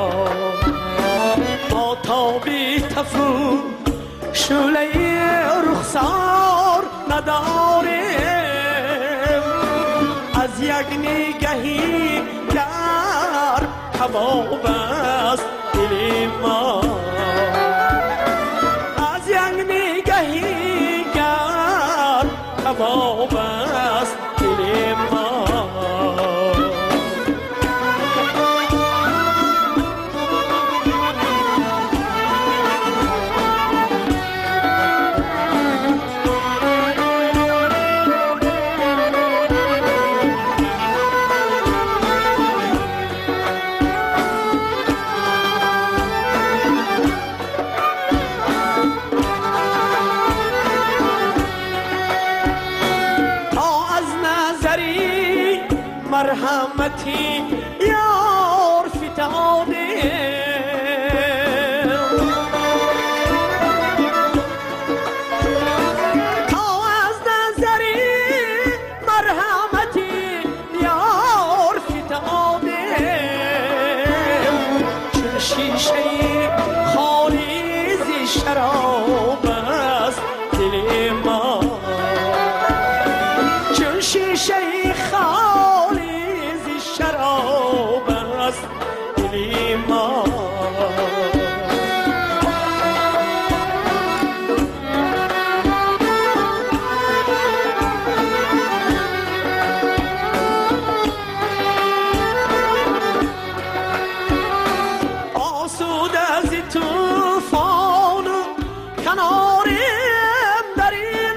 ما تابی تفو شعله رخسار نداریم، از یک نگهی گر کباب است دل ما، از یک نگهی گر کباب است دل ما. مرحمتی یار فتاده، تا از نظری مرحمتی یار فتاده، چون شیشه خالی ز شراب است دل ما، چون شیشه خالی شراب است دل ما. آسود از طوفان کناریم در این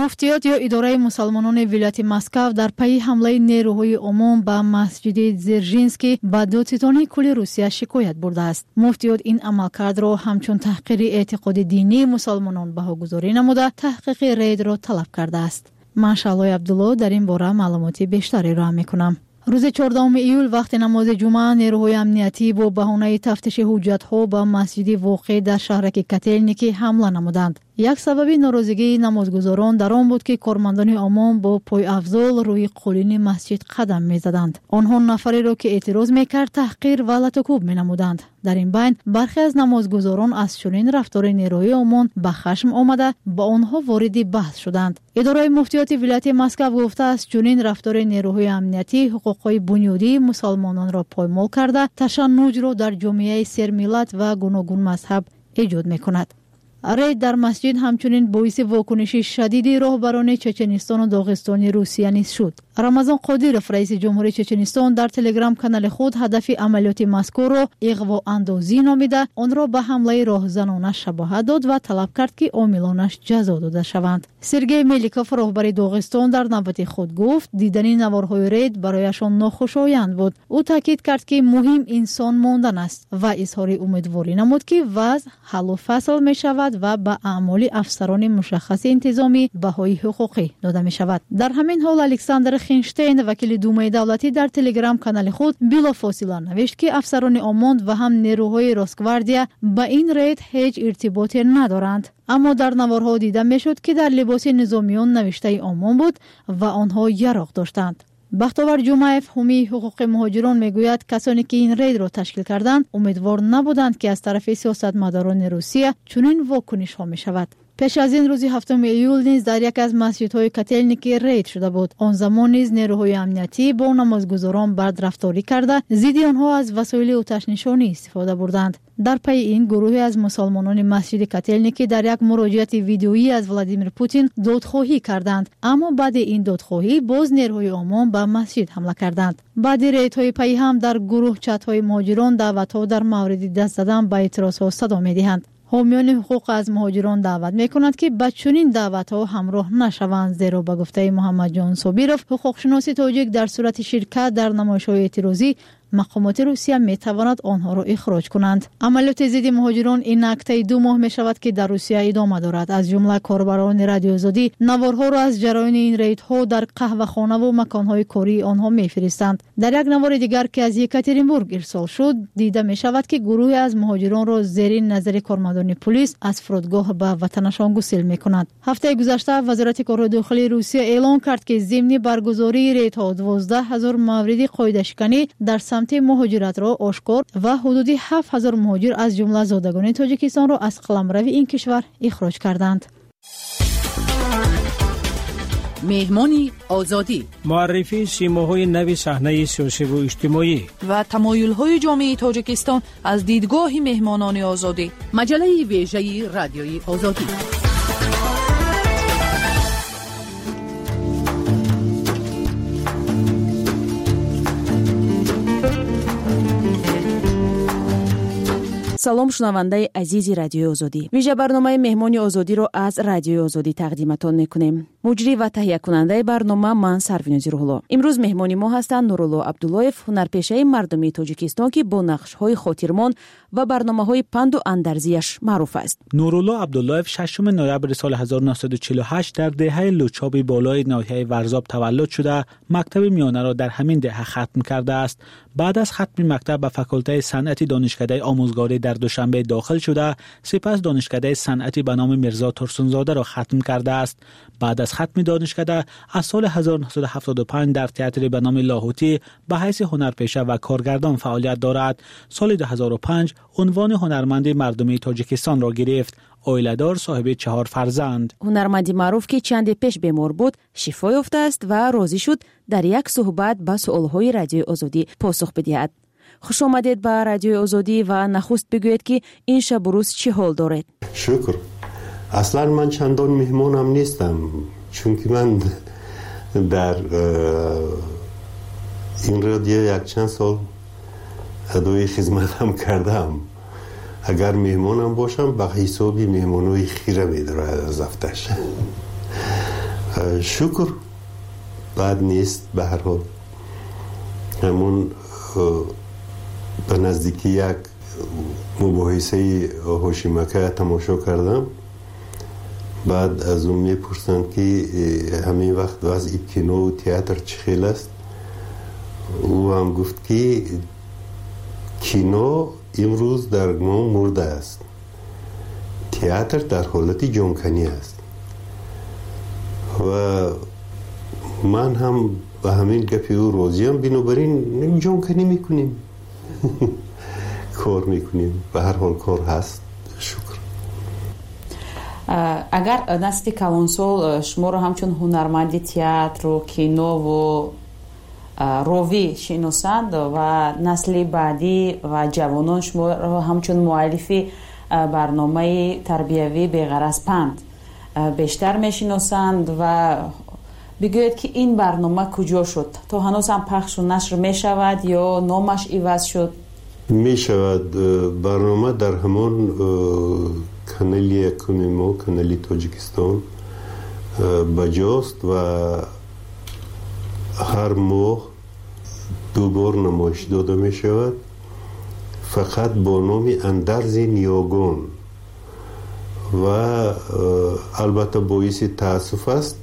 مفتیات یا اداره مسلمانان ولایت مسکو در پی حمله نیروهای عموم به مسجد زرژینسکی به دادستانی کل روسیه شکایت برده است. مفتیات این عملکرد را همچون تحقیر اعتقاد دینی مسلمانان بهاگذاری نموده تحقیق رید را طلب کرده است. من شعله عبدالله در این باره معلوماتی بیشتری را میکنم. روز 14 ایول وقت نماز جمعه نیروهای امنیتی با بهانه تفتیش حجت‌ها به مسجد واقع در شهرک کتلنیکی حمله نمودند. یک سبب ناراضگی نمازگزاران در آن بود که کارمندان عموم با پای افضل روی قالین مسجد قدم می‌زدند. آنها نفری را که اعتراض می‌کرد تحقیر و لطکوب می‌نمودند. در این بین برخی از نمازگزاران از چنین رفتار نیروهای عموم به خشم آمده با آنها وارد بحث شدند. اداره مفتیات ولایت مسکو گفته است چنین رفتار نیروهای امنیتی حقوق‌های بنیادی مسلمانان را پایمال کرده تشنج را در جامعه سرملت و گوناگون مذهب ایجاد می‌کند. رید در مسجد همچنین باعث واکنش شدید راهبران چچنستان و داغستان روسیه نیز شد. رمضان قادیروف رئیس جمهوری چچنستان در تلگرام کانال خود هدف عملیات مذکور را اغوا اندازی نامیده آن را به حمله راهزنانه شباهت داد و طلب کرد که عاملانش جزا داده شوند. سرگئی میلیکوف راهبر داغستان در نوبت خود گفت دیدن نوارهای رید برایشان ناخوشایند بود. او تاکید کرد که مهم انسان ماندن است و اظهار امیدواری نمود که وضع حل و فصل می شود و به اعمال افسران مشخص انتظامی بهای حقوقی داده می شود. در همین حال الکساندر خینشتین وکیل دومای دولتی در تلگرام کانال خود بلافاصله نوشت که افسران آموند و هم نیروهای روسگواردیا با این رید هیچ ارتباطی ندارند. اما در نوارها دیده می شد که در لباس نظامیان نوشته آمان بود و آنها یراق داشتند. بختاور جمعیف حامی حقوق مهاجران میگوید کسانی که این رید را تشکیل کردند امیدوار نبودند که از طرف سیاستمداران روسیه چنین واکنش ها می شود. پیش از این روز 7 ایول نیز در یک از مسجدهای کتلنیکی رید شده بود. آن زمان نیز نیروهای امنیتی با نمازگزاران بدرفتاری کرده ضد آنها از وسایل آتش نشانی استفاده بردند. در پی این گروهی از مسلمانان مسجد کتلنیکی در یک مراجعه ویدیویی از ولادیمیر پوتین دادخواهی کردند، اما بعد این دادخواهی باز نیروهای عموم به مسجد حمله کردند. بعد ریدهای پی هم در گروه چت‌های مهاجران دعوت‌ها در مورد دست زدن به اعتراض‌ها صدا می‌دهند. حامیان حقوق از مهاجران دعوت می‌کنند که با چنین دعوت‌ها همراه نشوند، زیرا به گفته محمد جان صابیروف حقوقشناس تاجیک در صورت شرکت در نمایش‌های اعتراضی مقامات روسیه می‌تواند آنها را اخراج کنند. عملیات ضد مهاجران این نکته 2 ماه می‌شود که در روسیه ادامه دارد. از جمله کاربران رادیو آزادی نوارها را از جریان این ریدها در قهوه‌خانه و مکان‌های کاری آنها می‌فرستند. در یک نوار دیگر که از یکاترینبورگ ارسال شد دیده می‌شود که گروهی از مهاجران را زیر نظر کارمندان پلیس از فرودگاه به وطنشان گسیل می‌کنند. هفته گذشته وزارت کار داخلی روسیه اعلام کرد که ضمن برگزاری ریدها 12000 مورد قاعده‌شکنی در مهاجرت را آشکار و حدود 7000 مهاجر از جمله زادگان تاجیکستان را از قلمرو این کشور اخراج کردند. مهمانی آزادی، معرفی سیماهای نو صحنه سیاسی و اجتماعی و تمایل‌های جامعه تاجیکستان از دیدگاه مهمانان آزادی. مجله ویژه رادیوی آزادی. салом шунавандаи азизи радиои озодӣ. вижа барномаи меҳмони озодиро аз радиои озодӣ тақдиматон мекунем. муҷрӣ ва таҳиякунандаи барнома ман сарвинози рӯҳулло. имрӯз меҳмони мо ҳастанд нурулло абдуллоев, ҳунарпешаи мардумии тоҷикистон ки бо нақшҳои хотирмон ва барномаҳои панду андарзияш маъруф аст. нурулло абдуллоев 6 ноябри соли 1948 дар деҳаи лучоби болои ноҳияи варзоб таваллуд шуда мактаби миёнаро дар ҳамин деҳа хатм кардааст. баъд аз хатми мактаб ба факултаи санъати донишкадаи омӯзгорӣ дар душанбе дохил шуда сипас донишкадаи санъатӣ ба номи мирзо турсунзодаро хатм кардааст. баъд аз хатми донишкада аз соли 1975 дар театри ба номи лоҳутӣ ба ҳайси ҳунарпеша ва коргардон фаъолият дорад. соли 2005 унвони ҳунарманди мардумии тоҷикистонро гирифт. оиладор, соҳиби 4 фарзанд. ҳунарманди маъруф ки чанде пеш бемор буд шифо ёфтааст ва розӣ шуд дар як суҳбат ба суолҳои радиои озодӣ посух бидиҳад. хуш омадед ба радиои озодӣ ва нахуст бигӯед ки ин шабу рӯз чӣ ҳол доред? шукр. аслан ман чандон меҳмонам нестам, чунки ман дар ин радио якчанд сол адои хизматам кардам. агар меҳмонам бошам ба ҳисоби меҳмонои хира медорад аз афташ. شکر بد نیست. به هر حال همون به نزدیکی یک مباحثه هوشیمکه تماشا کردم. بعد از اون میپرسند که همین وقت وضع کینو و تئاتر چه خیلی است. او هم گفت که کینو امروز در ما مرده است، تئاتر در حالت جانکنی است. و من هم به همین گپی او راضیم، بنابراین جانکنی میکنیم کار میکنیم. به هر حال کار هست. شکر. اگر نسل کلانسول شما رو همچون هنرمندی تئاتر و کینو و روی شناسند و نسل بعدی و جوانان شما رو همچون مؤلفی برنامه تربیوی بی‌غرض پند بیشتر میشناسند و بگوید که این برنامه کجا شد؟ تا هنوز هم پخش و نشر می شود یا نامش عوض شد؟ می شود. برنامه در همان کانال یکم ما، کانال تاجیکستان بجاست و هر ماه 2 بار نمایش داده می شود، فقط با نام اندرز نیاگان. و البته باعث تأسف است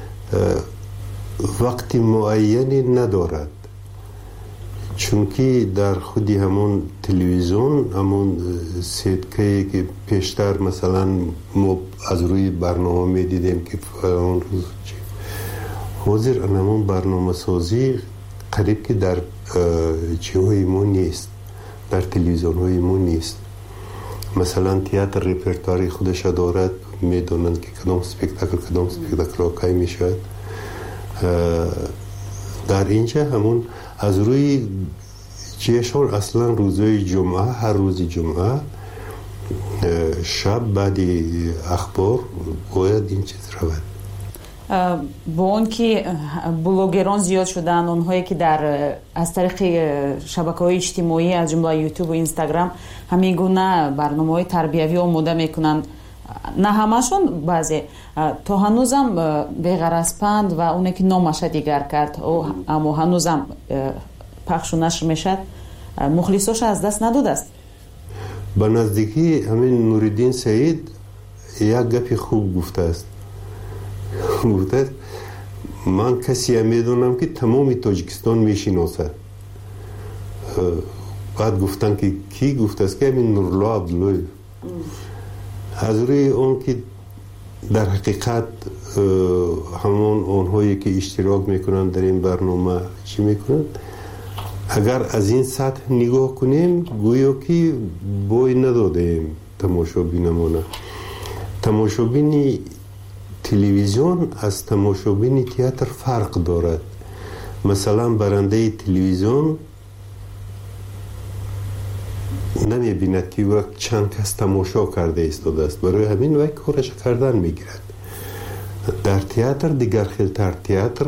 وقت معینی ندارد، چون که در خودی همون تلویزیون همون سیدکه که پیشتر مثلا ما از روی برنامه می دیدیم که اون روز حاضر همون برنامه سازی قریب که در چیهای ما نیست، در تلویزیون های ما نیست. مثلا تئاتر رپرتواری خودش دارد، میدونند که کدام سپکتاکل آقای می شود. در اینجا همون از روی چیشون اصلا روزهای جمعه، هر روز جمعه شب بعد اخبار باید این چیز رود. با اون که بلوگران زیاد شدن، اونهایی که در از طریق شبکه‌های اجتماعی از جمله یوتیوب و اینستاگرام همین گونه برنامه‌های تربیوی آماده میکنن، نه همشون، بعضی تا هنوزم بی‌غرض پند و اونی که نامش دیگر کرد اما هنوزم پخش و نشر میشد، مخلصاش از دست نداده است. به نزدیکی همین نوردین سعید یک گپی خوب گفته است. من کسی هم میدونم که تمام تاجیکستان میشناسد. بعد گفتن که کی گفته است؟ که همین نورالله عبدالله. از روی اون که در حقیقت همون اونهایی که اشتراک میکنن در این برنامه چی میکنن، اگر از این سطح نگاه کنیم گویا که بوی ندادیم تماشابینمونه. تماشابینی تلویزیون از تماشابین تئاتر فرق دارد. مثلا برنده تلویزیون نمی بیند که وقت چند کس تماشا کرده ایستاده است، برای همین وقت کارش کردن میگیرد. در تئاتر دیگر خیلتر، تئاتر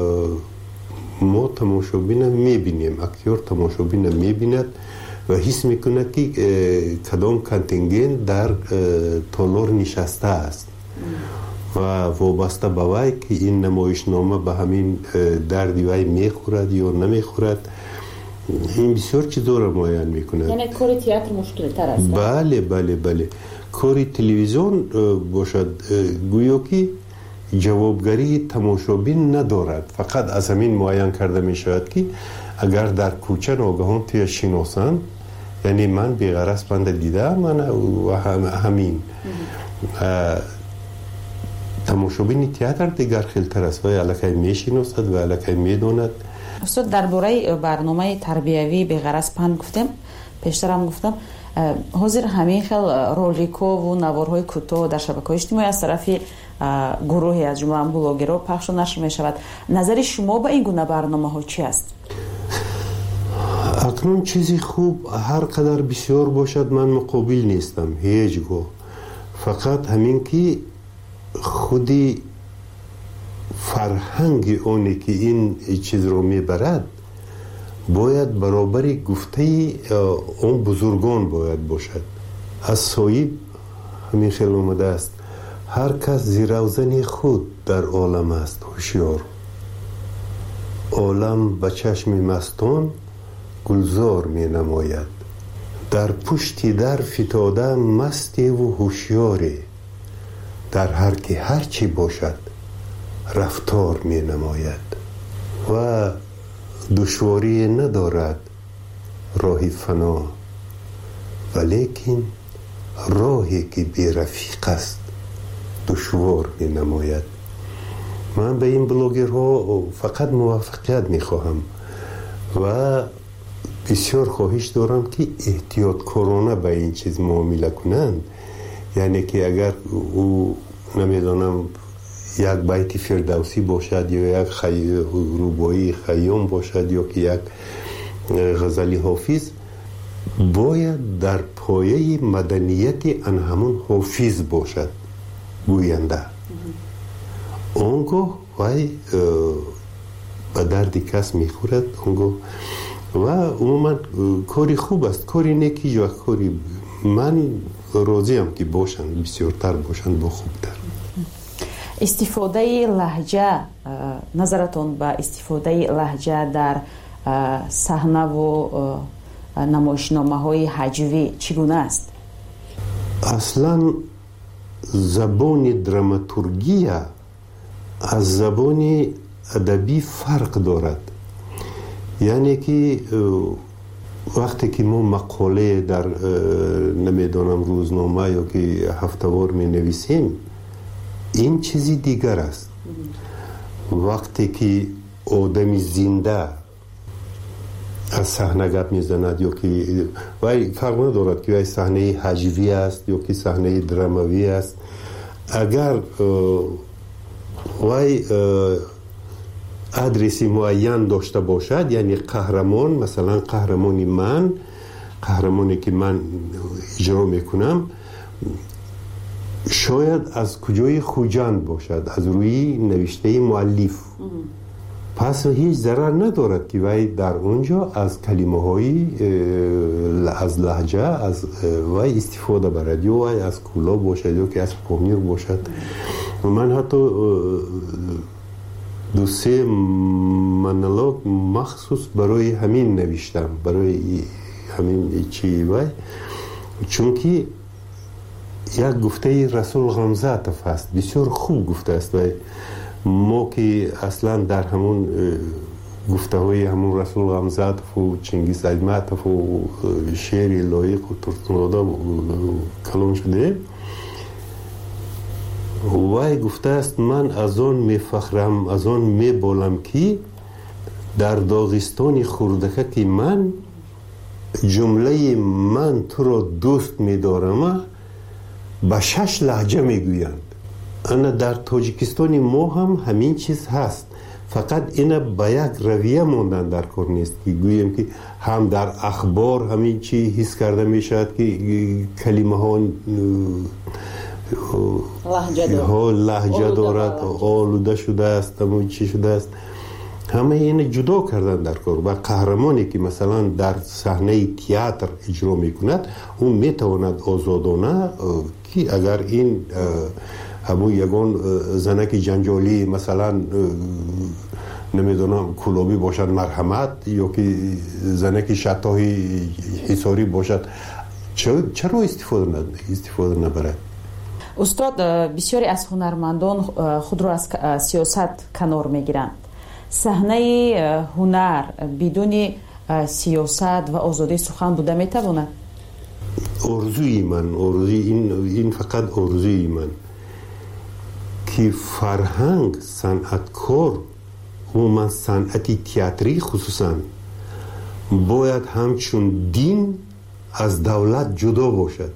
ما تماشابین میبینیم، اکتور تماشابین میبیند و حس میکند که کدام کانتینگنت در تالار نشسته است و وابسته به وی که این نمایشنامه به همین دردی وی میخورد یا نمیخورد. این بسیار چیزا را معین میکند. یعنی کار تئاتر مشکل تر است. بله. کار تلویزیون باشد گویا که جوابگری تماشابین ندارد، فقط از همین معین کرده می شود که اگر در کوچه ناگهان توی شناسند، یعنی من بی‌غرض پند دیده من و همین تماشابین تئاتر دیگر خیلتر است و الکی می شناسد و الکی می داند. استاد درباره برنامه تربیوی بی‌غرض پند گفتم، پیشتر هم گفتم حاضر همین خیل رولیکو و نوارهای کوتاه در شبکه‌های اجتماعی از طرف گروهی از جمله بلوگرها پخش و نشر می شود. نظر شما به این گونه برنامه ها چی است؟ اکنون چیزی خوب هر قدر بسیار باشد من مقابل نیستم هیچگاه، فقط همین که خودی فرهنگ اونی که این چیز رو میبرد باید برابری گفته اون بزرگان باید باشد. از صایب همین خیلی اومده است هر کس زیروزن خود در عالم است هوشیار. عالم به چشم مستان گلزار می نماید. در پشتی در فتاده مستی و هوشیاری. در هر که هرچی باشد رفتار می نماید. و دشواری ندارد راه فنا، ولیکن راهی که بی رفیق است دشوار می نماید. من به این بلاگرها فقط موفقیت می خواهم و بسیار خواهش دارم که احتیاط کارانه به این چیز معامله کنند. یعنی که اگر او نمیدانم یک بیت فردوسی باشد یا یک رباعی خیام باشد یا که یک غزل حافظ، باید در پایه مدنیت آن همون حافظ باشد گوینده. آنگاه وای به درد کس میخورد. آنگاه و عموما کاری خوب است، کاری نیکی و کاری من راضیم که باشند، بسیارتر باشند با خوبتر. استفاده لهجه، نظرتون به استفاده لهجه در صحنه و نمایشنامه های هجوی چگونه است؟ اصلا زبان دراماتورگی از زبان ادبی فرق دارد. یعنی که وقتی که ما مقاله در نمیدانم روزنامه یا که هفته‌وار می نویسیم، این چیزی دیگر است. وقتی که آدمی زنده از صحنه گپ میزند یا که وای فرق ندارد که وای صحنه هجوی است یا که صحنه دراموی است، اگر وای ادرسی معین داشته باشد، یعنی قهرمان، مثلا قهرمانی من، قهرمانی که من اجرا میکنم شاید از کجای خوجند باشد، از روی نوشته مؤلف. پس هیچ ضرر ندارد که وای در اونجا از کلمه های از لهجه از وای استفاده برد، یا وای از کولا باشد یا که از پامیر باشد. من حتی 2-3 مونولوگ مخصوص برای همین نوشتم، برای همین چی وای، چون که یک گفته رسول غمزاتف است، بسیار خوب گفته است. و ما که اصلا در همون گفته های همون رسول غمزاتف و چنگیز ایتماتف و شعر لایق و ترتنادا کلام شده، وای گفته است من از آن میفخرم، از آن میبالم که در داغستان خوردکه که من جمله من تو را دوست میدارم به 6 لهجه میگویند. انا در تاجیکستان ما هم همین چیز هست، فقط اینا به یک رویه ماندن در کار نیست که گوییم که هم در اخبار همین چی حس کرده میشد که کلمه ها لهجه دارد، آلوده شده است، همون چی شده است. همه این جدا کردن در کار. و قهرمانی که مثلا در صحنه تئاتر اجرا میکند، اون میتواند آزادانه که اگر این همون یگان زنک جنجالی مثلا نمیدونم کلابی باشد مرحمت، یا که زنک شتاهی حساری باشد، چرا استفاده نبرد؟ استاد، بسیاری از هنرمندان خود را از سیاست کنار میگیرند. صحنه هنر بدون سیاست و آزادی سخن بوده میتواند؟ آرزوی من، این فقط آرزوی من که فرهنگ، صنعتکار و من صنعتی تئاتری خصوصا باید همچون دین از دولت جدا باشد.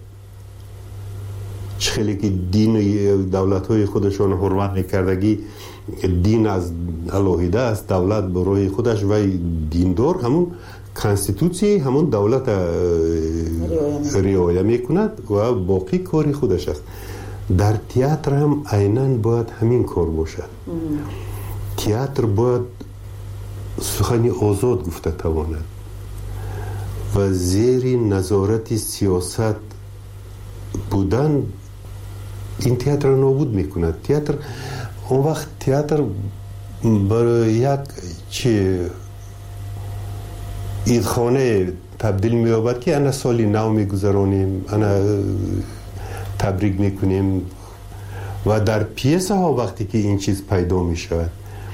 خیلی که دین دولت های خودشان حرمت نکردگی، دین از علاهیده است، دولت برای خودش و دیندار همون کانستیتوسی همون دولت رعایت میکند و باقی کاری خودش است. در تئاتر هم عیناً باید همین کار باشد. تئاتر باید سخنی آزاد گفته تواند و زیر نظارت سیاست بودن این تئاتر نابود میکند. تئاتر اون وقت تئاتر برای یک ایدخانه تبدیل می‌یابد که انا سالی نو میگذرانیم، انا تبریک میکنیم و در پیسه ها وقتی که این چیز پیدا میشود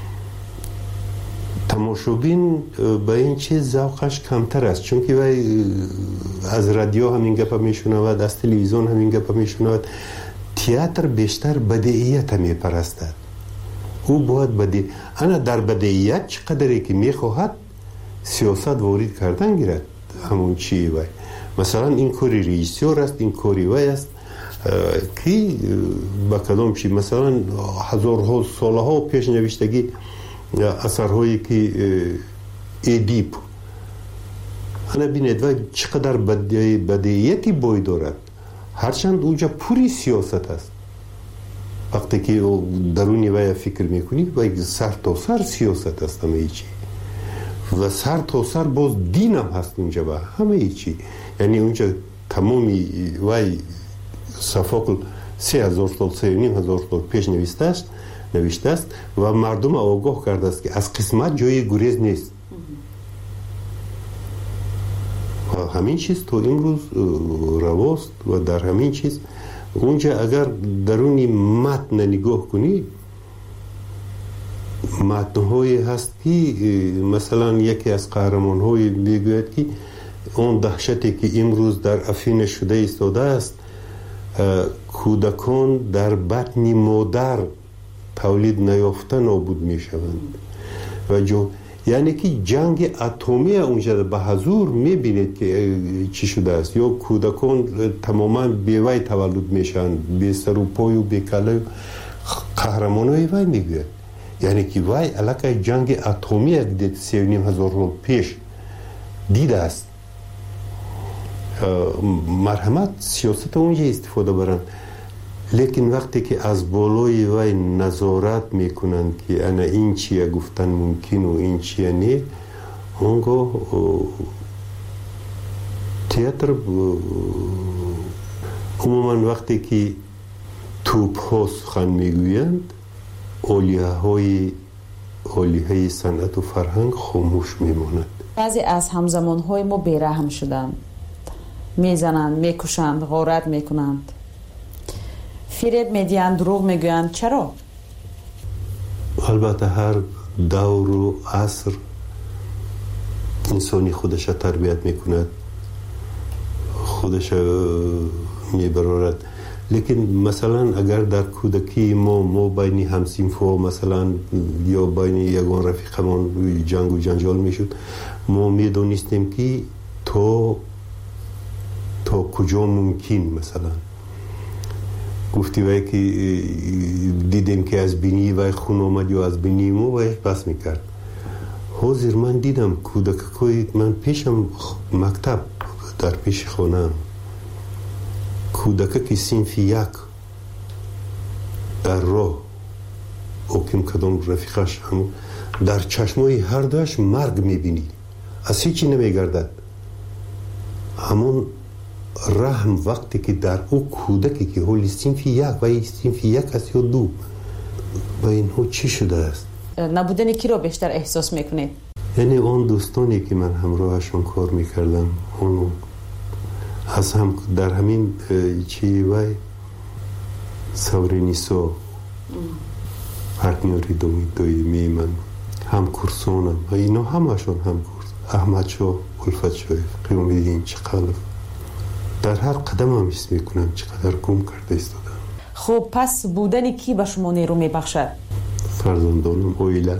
تماشابین به این چیز ذوقش کمتر است، چون که وای از رادیو همین گپ میشنود، از تلویزیون همین گپ میشنود. تئاتر بیشتر بدیعیت میپرستد. او باید بدی انا در بدیعیت چقدری که میخواهد سیاست وارد کردن گیرد. همون چی وای مثلا این کوری رئیسور است، این کوری وای است کی با کدام چی مثلا هزارها سالها پیش نوشتگی اثرهایی که ادیپ انا بینید و چقدر بدیعیتی بوی دارد، هرچند اونجا پوری سیاست است. وقتی که درونی وای فکر میکنی وای سر تا سر سیاست است همه چی و سر تا سر باز دین هم هست اونجا و همه چی. یعنی اونجا تمامی وای صفاقل 3000 سال 3500 سال پیش نوشته است و مردم آگاه کرده است که از قسمت جای گریز نیست و همین چیز تو امروز رواست و در همین چیز اونجا اگر درونی متن نگاه کنی متن‌هایی هست که مثلا یکی از قهرمان‌های میگوید که اون دهشتی که امروز در افین شده ایستاده است کودکان در بطن مادر تولید نیافته نابود میشوند و یعنی که جنگ اتمی اونجا به حضور میبینید که چی شده است، یا کودکان تماما بیوی تولد میشن، بی سر و پای و بی کله. قهرمانای وای میگوید یعنی که وای علاقه جنگ اتمی دید 3500 سال پیش دیده است. مرحمت سیاست اونجا استفاده برن، لیکن وقتی که از بالای وای نظارت میکنند که انا این چیه گفتن ممکن و این چیه نه، اونگاه تئاتر عموما وقتی که توپ ها سخن میگویند اولیه صنعت و فرهنگ خاموش میماند. بعضی از همزمان های ما بیرحم شدند، میزنند، میکشند، غارت میکنند، فریب میدیند، دروغ میگویند. چرا؟ البته هر دور و عصر انسانی خودش تربیت میکند، خودش میبرارد. لیکن مثلا اگر در کودکی ما بین همسینفا مثلا یا بین یگان رفیقمان جنگ و جنجال میشد، ما میدونستیم که تا کجا ممکن مثلا گفتی وای که دیدیم که از بینی وای خون آمد یا از بینی ما وای بس میکرد. حاضر من دیدم کودکای من پیشم مکتب در پیش خانم کودک که صنف یک در راه اوکیم کدام رفیقش هم در چشمای هر دوش مرگ میبینی، از هیچی نمیگردد. همون رحم وقتی که در او کودکی که حالی صنف یک و صنف یک است یا دو و اینها چی شده است؟ نبودن کی رو بیشتر احساس میکنید؟ یعنی اون دوستانی که من همراهشون کار میکردم اون از هم در همین چی وای سورینیسو پارتنری دویمی من هم کورسونم و اینا همشون هم کورس احمد شو الفت شویف قیام دیدین چقدر در هر قدم هم حس میکنم چقدر گم کرده ایستادم. خب پس بودن کی به شما نیرو میبخشد؟ فرزندانم اویله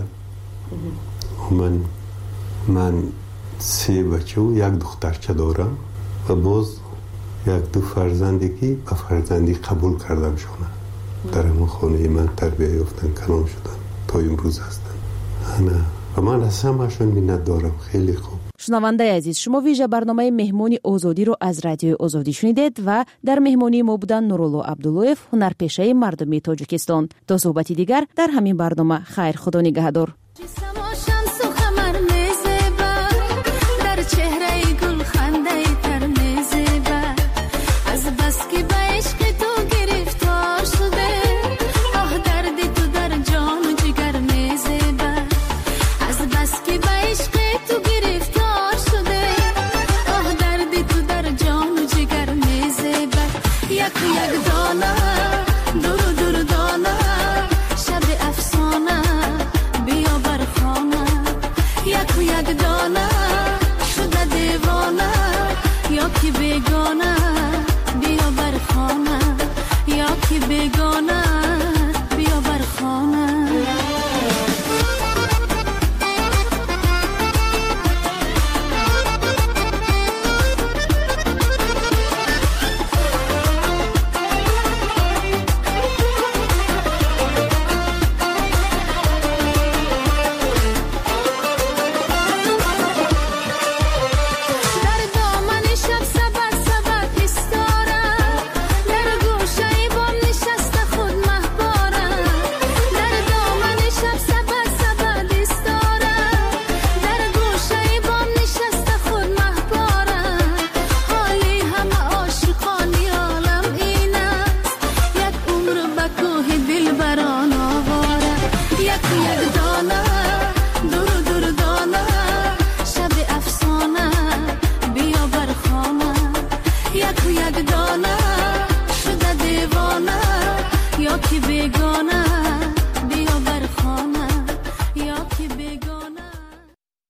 من 3 بچه و 1 دخترچه دارم و باز 1-2 فرزندی که به فرزندی قبول کردم شونه در همون خانه من تربیه یافتن کلام شدن تا امروز هستن و من از همشون منت دارم. خیلی خوب. شنونده عزیز، شما ویژه برنامه مهمانی آزادی رو از رادیو آزادی شنیدید و در مهمانی ما بودن نورالله عبداللهیف، هنرپیشه مردمی تاجیکستان. تا صحبتی دیگر در همین برنامه. خیر، خدا نگهدار. از بس که به عشق تو گرفتار شد که به عشق تو گرفتار شده آه دردی تو در جان و جگر میزبد یک دانه دور دور دانه شب افسانه بیا بر خانه یک دانه شده دیوانه یا که بیگانه بیا بر خانه یا که بیگانه بیا بر خانه